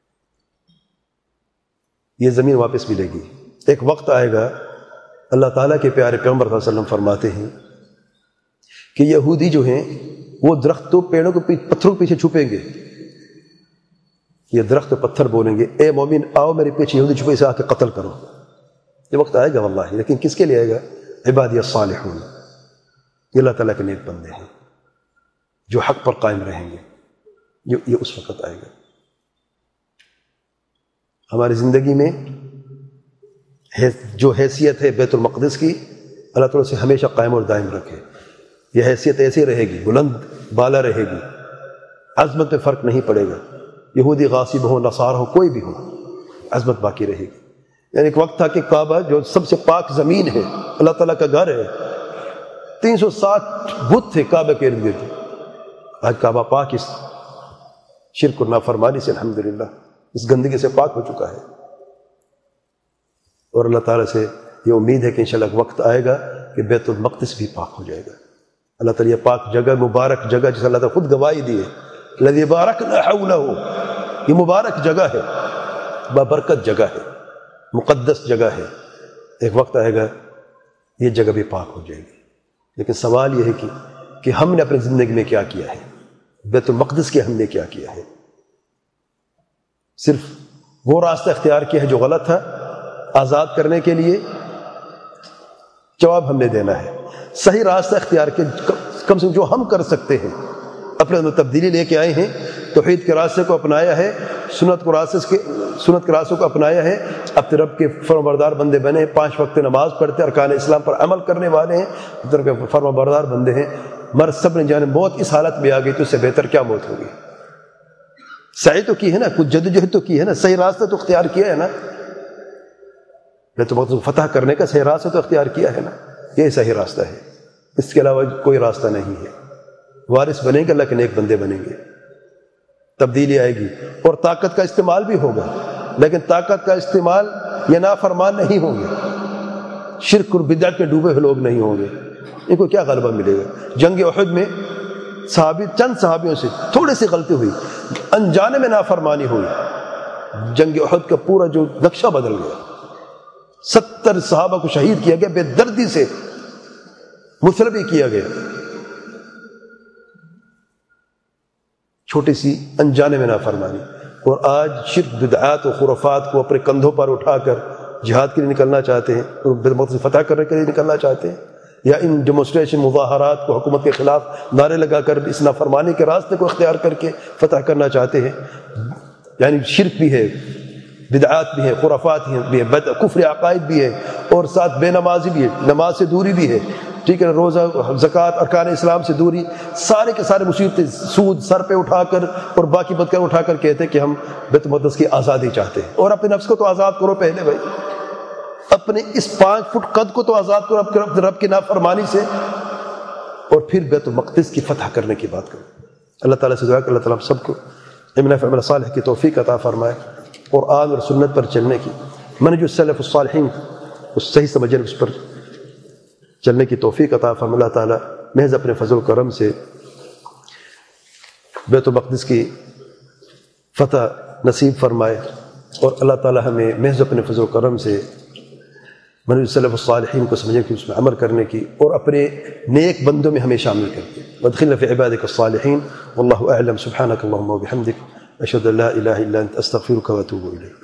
یہ زمین واپس ملے گی. ایک وقت آئے گا، اللہ تعالیٰ کے پیارے پیغمبر صلی اللہ علیہ وسلم فرماتے ہیں کہ یہودی جو ہیں وہ درختوں پیڑوں کے پتھروں کے پیچھے چھپیں گے. یہ درخت و پتھر بولیں گے اے مومن آؤ میرے پیچھے یہودی چھپے سے آ کے قتل کرو. یہ وقت آئے گا واللہ. لیکن کس کے لیے آئے گا؟ عبادی الصالحون، یہ اللہ تعالیٰ کے نیک بندے ہیں جو حق پر قائم رہیں گے. یہ اس وقت آئے گا. ہماری زندگی میں جو حیثیت ہے بیت المقدس کی، اللہ تعالیٰ سے ہمیشہ قائم اور دائم رکھے. یہ حیثیت ایسی رہے گی، بلند بالا رہے گی، عظمت میں فرق نہیں پڑے گا. یہودی غاصب ہو، نصارہ ہو، کوئی بھی ہو، عظمت باقی رہے گی. یعنی ایک وقت تھا کہ کعبہ جو سب سے پاک زمین ہے، اللہ تعالیٰ کا گھر ہے، 360 بت تھے کعبہ کے ارد گرد. آج کعبہ پاک اس شرک اور نافرمانی سے الحمدللہ اس گندگی سے پاک ہو چکا ہے. اور اللہ تعالیٰ سے یہ امید ہے کہ انشاءاللہ وقت آئے گا کہ بیت المقدس بھی پاک ہو جائے گا. اللہ تعالیٰ یہ پاک جگہ، مبارک جگہ، جس اللہ تعالیٰ خود گواہی دی ہے الذی بارکنا حولہ، یہ مبارک جگہ ہے، بابرکت جگہ ہے، مقدس جگہ ہے. ایک وقت آئے گا یہ جگہ بھی پاک ہو جائے گی. لیکن سوال یہ ہے کہ ہم نے اپنی زندگی میں کیا کیا ہے، بیت المقدس کے ہم نے کیا کیا ہے. صرف وہ راستہ اختیار کیا ہے جو غلط تھا آزاد کرنے کے لیے، جواب ہم نے دینا ہے. صحیح راستہ اختیار کے کم سے کم جو ہم کر سکتے ہیں، اپنے اندر تبدیلی لے کے آئے ہیں، توحید کے راستے کو اپنایا ہے، سنت کے راستے کو اپنایا ہے، اپنے رب کے فرمانبردار بندے بنے ہیں، 5 وقت نماز پڑھتے ہیں، ارکان اسلام پر عمل کرنے والے ہیں، اپنے رب کے فرمانبردار بندے ہیں. مر سب نے جانے موت اس حالت میں آ گئی تو اس سے بہتر کیا موت ہوگی. سعی تو کی ہے نا، کچھ جدوجہد تو کی ہے نا، صحیح راستہ تو اختیار کیا ہے نا، بیت المقدس فتح کرنے کا صحیح راستہ تو اختیار کیا ہے نا. یہ صحیح راستہ ہے، اس کے علاوہ کوئی راستہ نہیں ہے. وارث بنیں گے، لیکن ایک بندے بنیں گے، تبدیلی آئے گی اور طاقت کا استعمال بھی ہوگا، لیکن طاقت کا استعمال یہ نافرمان نہیں ہوں گے، شرک اور بدعت میں ڈوبے ہوئے لوگ نہیں ہوں گے. ان کو کیا غلبہ ملے گا؟ جنگ احد میں چند صحابیوں سے تھوڑی سی غلطی ہوئی، انجانے میں نافرمانی ہوئی، جنگ احد کا پورا جو نقشہ بدل گیا. 70 صحابہ کو شہید کیا گیا، بے دردی سے مصلبی کیا گیا، چھوٹی سی انجانے میں نافرمانی. اور آج شرک بدعات و خرافات کو اپنے کندھوں پر اٹھا کر جہاد کے لیے نکلنا چاہتے ہیں اور بیت المقدس فتح کرنے کے لیے نکلنا چاہتے ہیں، یا ان ڈیمونسٹریشن مظاہرات کو حکومت کے خلاف نعرے لگا کر اس نافرمانی کے راستے کو اختیار کر کے فتح کرنا چاہتے ہیں. یعنی شرک بھی ہے، بدعات بھی ہے، خرافات بھی ہے، کفر عقائد بھی ہے، اور ساتھ بے نمازی بھی ہے، نماز سے دوری بھی ہے، ٹھیک ہے، روزہ، زکوٰۃ، ارکان اسلام سے دوری، سارے کے سارے مصیبتیں سود سر پہ اٹھا کر اور باقی بدکر اٹھا کر کہتے ہیں کہ ہم بیت المقدس کی آزادی چاہتے ہیں. اور اپنے نفس کو تو آزاد کرو پہلے بھائی، اپنے اس 5 فٹ قد کو تو آزاد کرو اپنے رب کی نافرمانی سے، اور پھر بیت المقدس کی فتح کرنے کی بات کرو. اللہ تعالیٰ سے دعا کہ اللہ تعالیٰ ہم سب کو عمل صالح کی توفیق عطا فرمائے، قرآن اور سنت پر چلنے کی، منہج السلف الصالحین اس صحیح سمجھنے اس پر چلنے کی توفیق عطا فرمائے. اللہ تعالیٰ محض اپنے فضل و کرم سے بیت المقدس کی فتح نصیب فرمائے، اور اللہ تعالیٰ ہمیں محض اپنے فضل و کرم سے منہج السلف الصالحین کو سمجھنے کی، اس میں عمل کرنے کی، اور اپنے نیک بندوں میں ہمیں شامل کر کے وادخلنا فی عبادک الصالحین. واللہ اعلم. سبحانک اللہم وبحمدک، اشہد ان لا الہ الا انت، استغفرک واتوب الیک.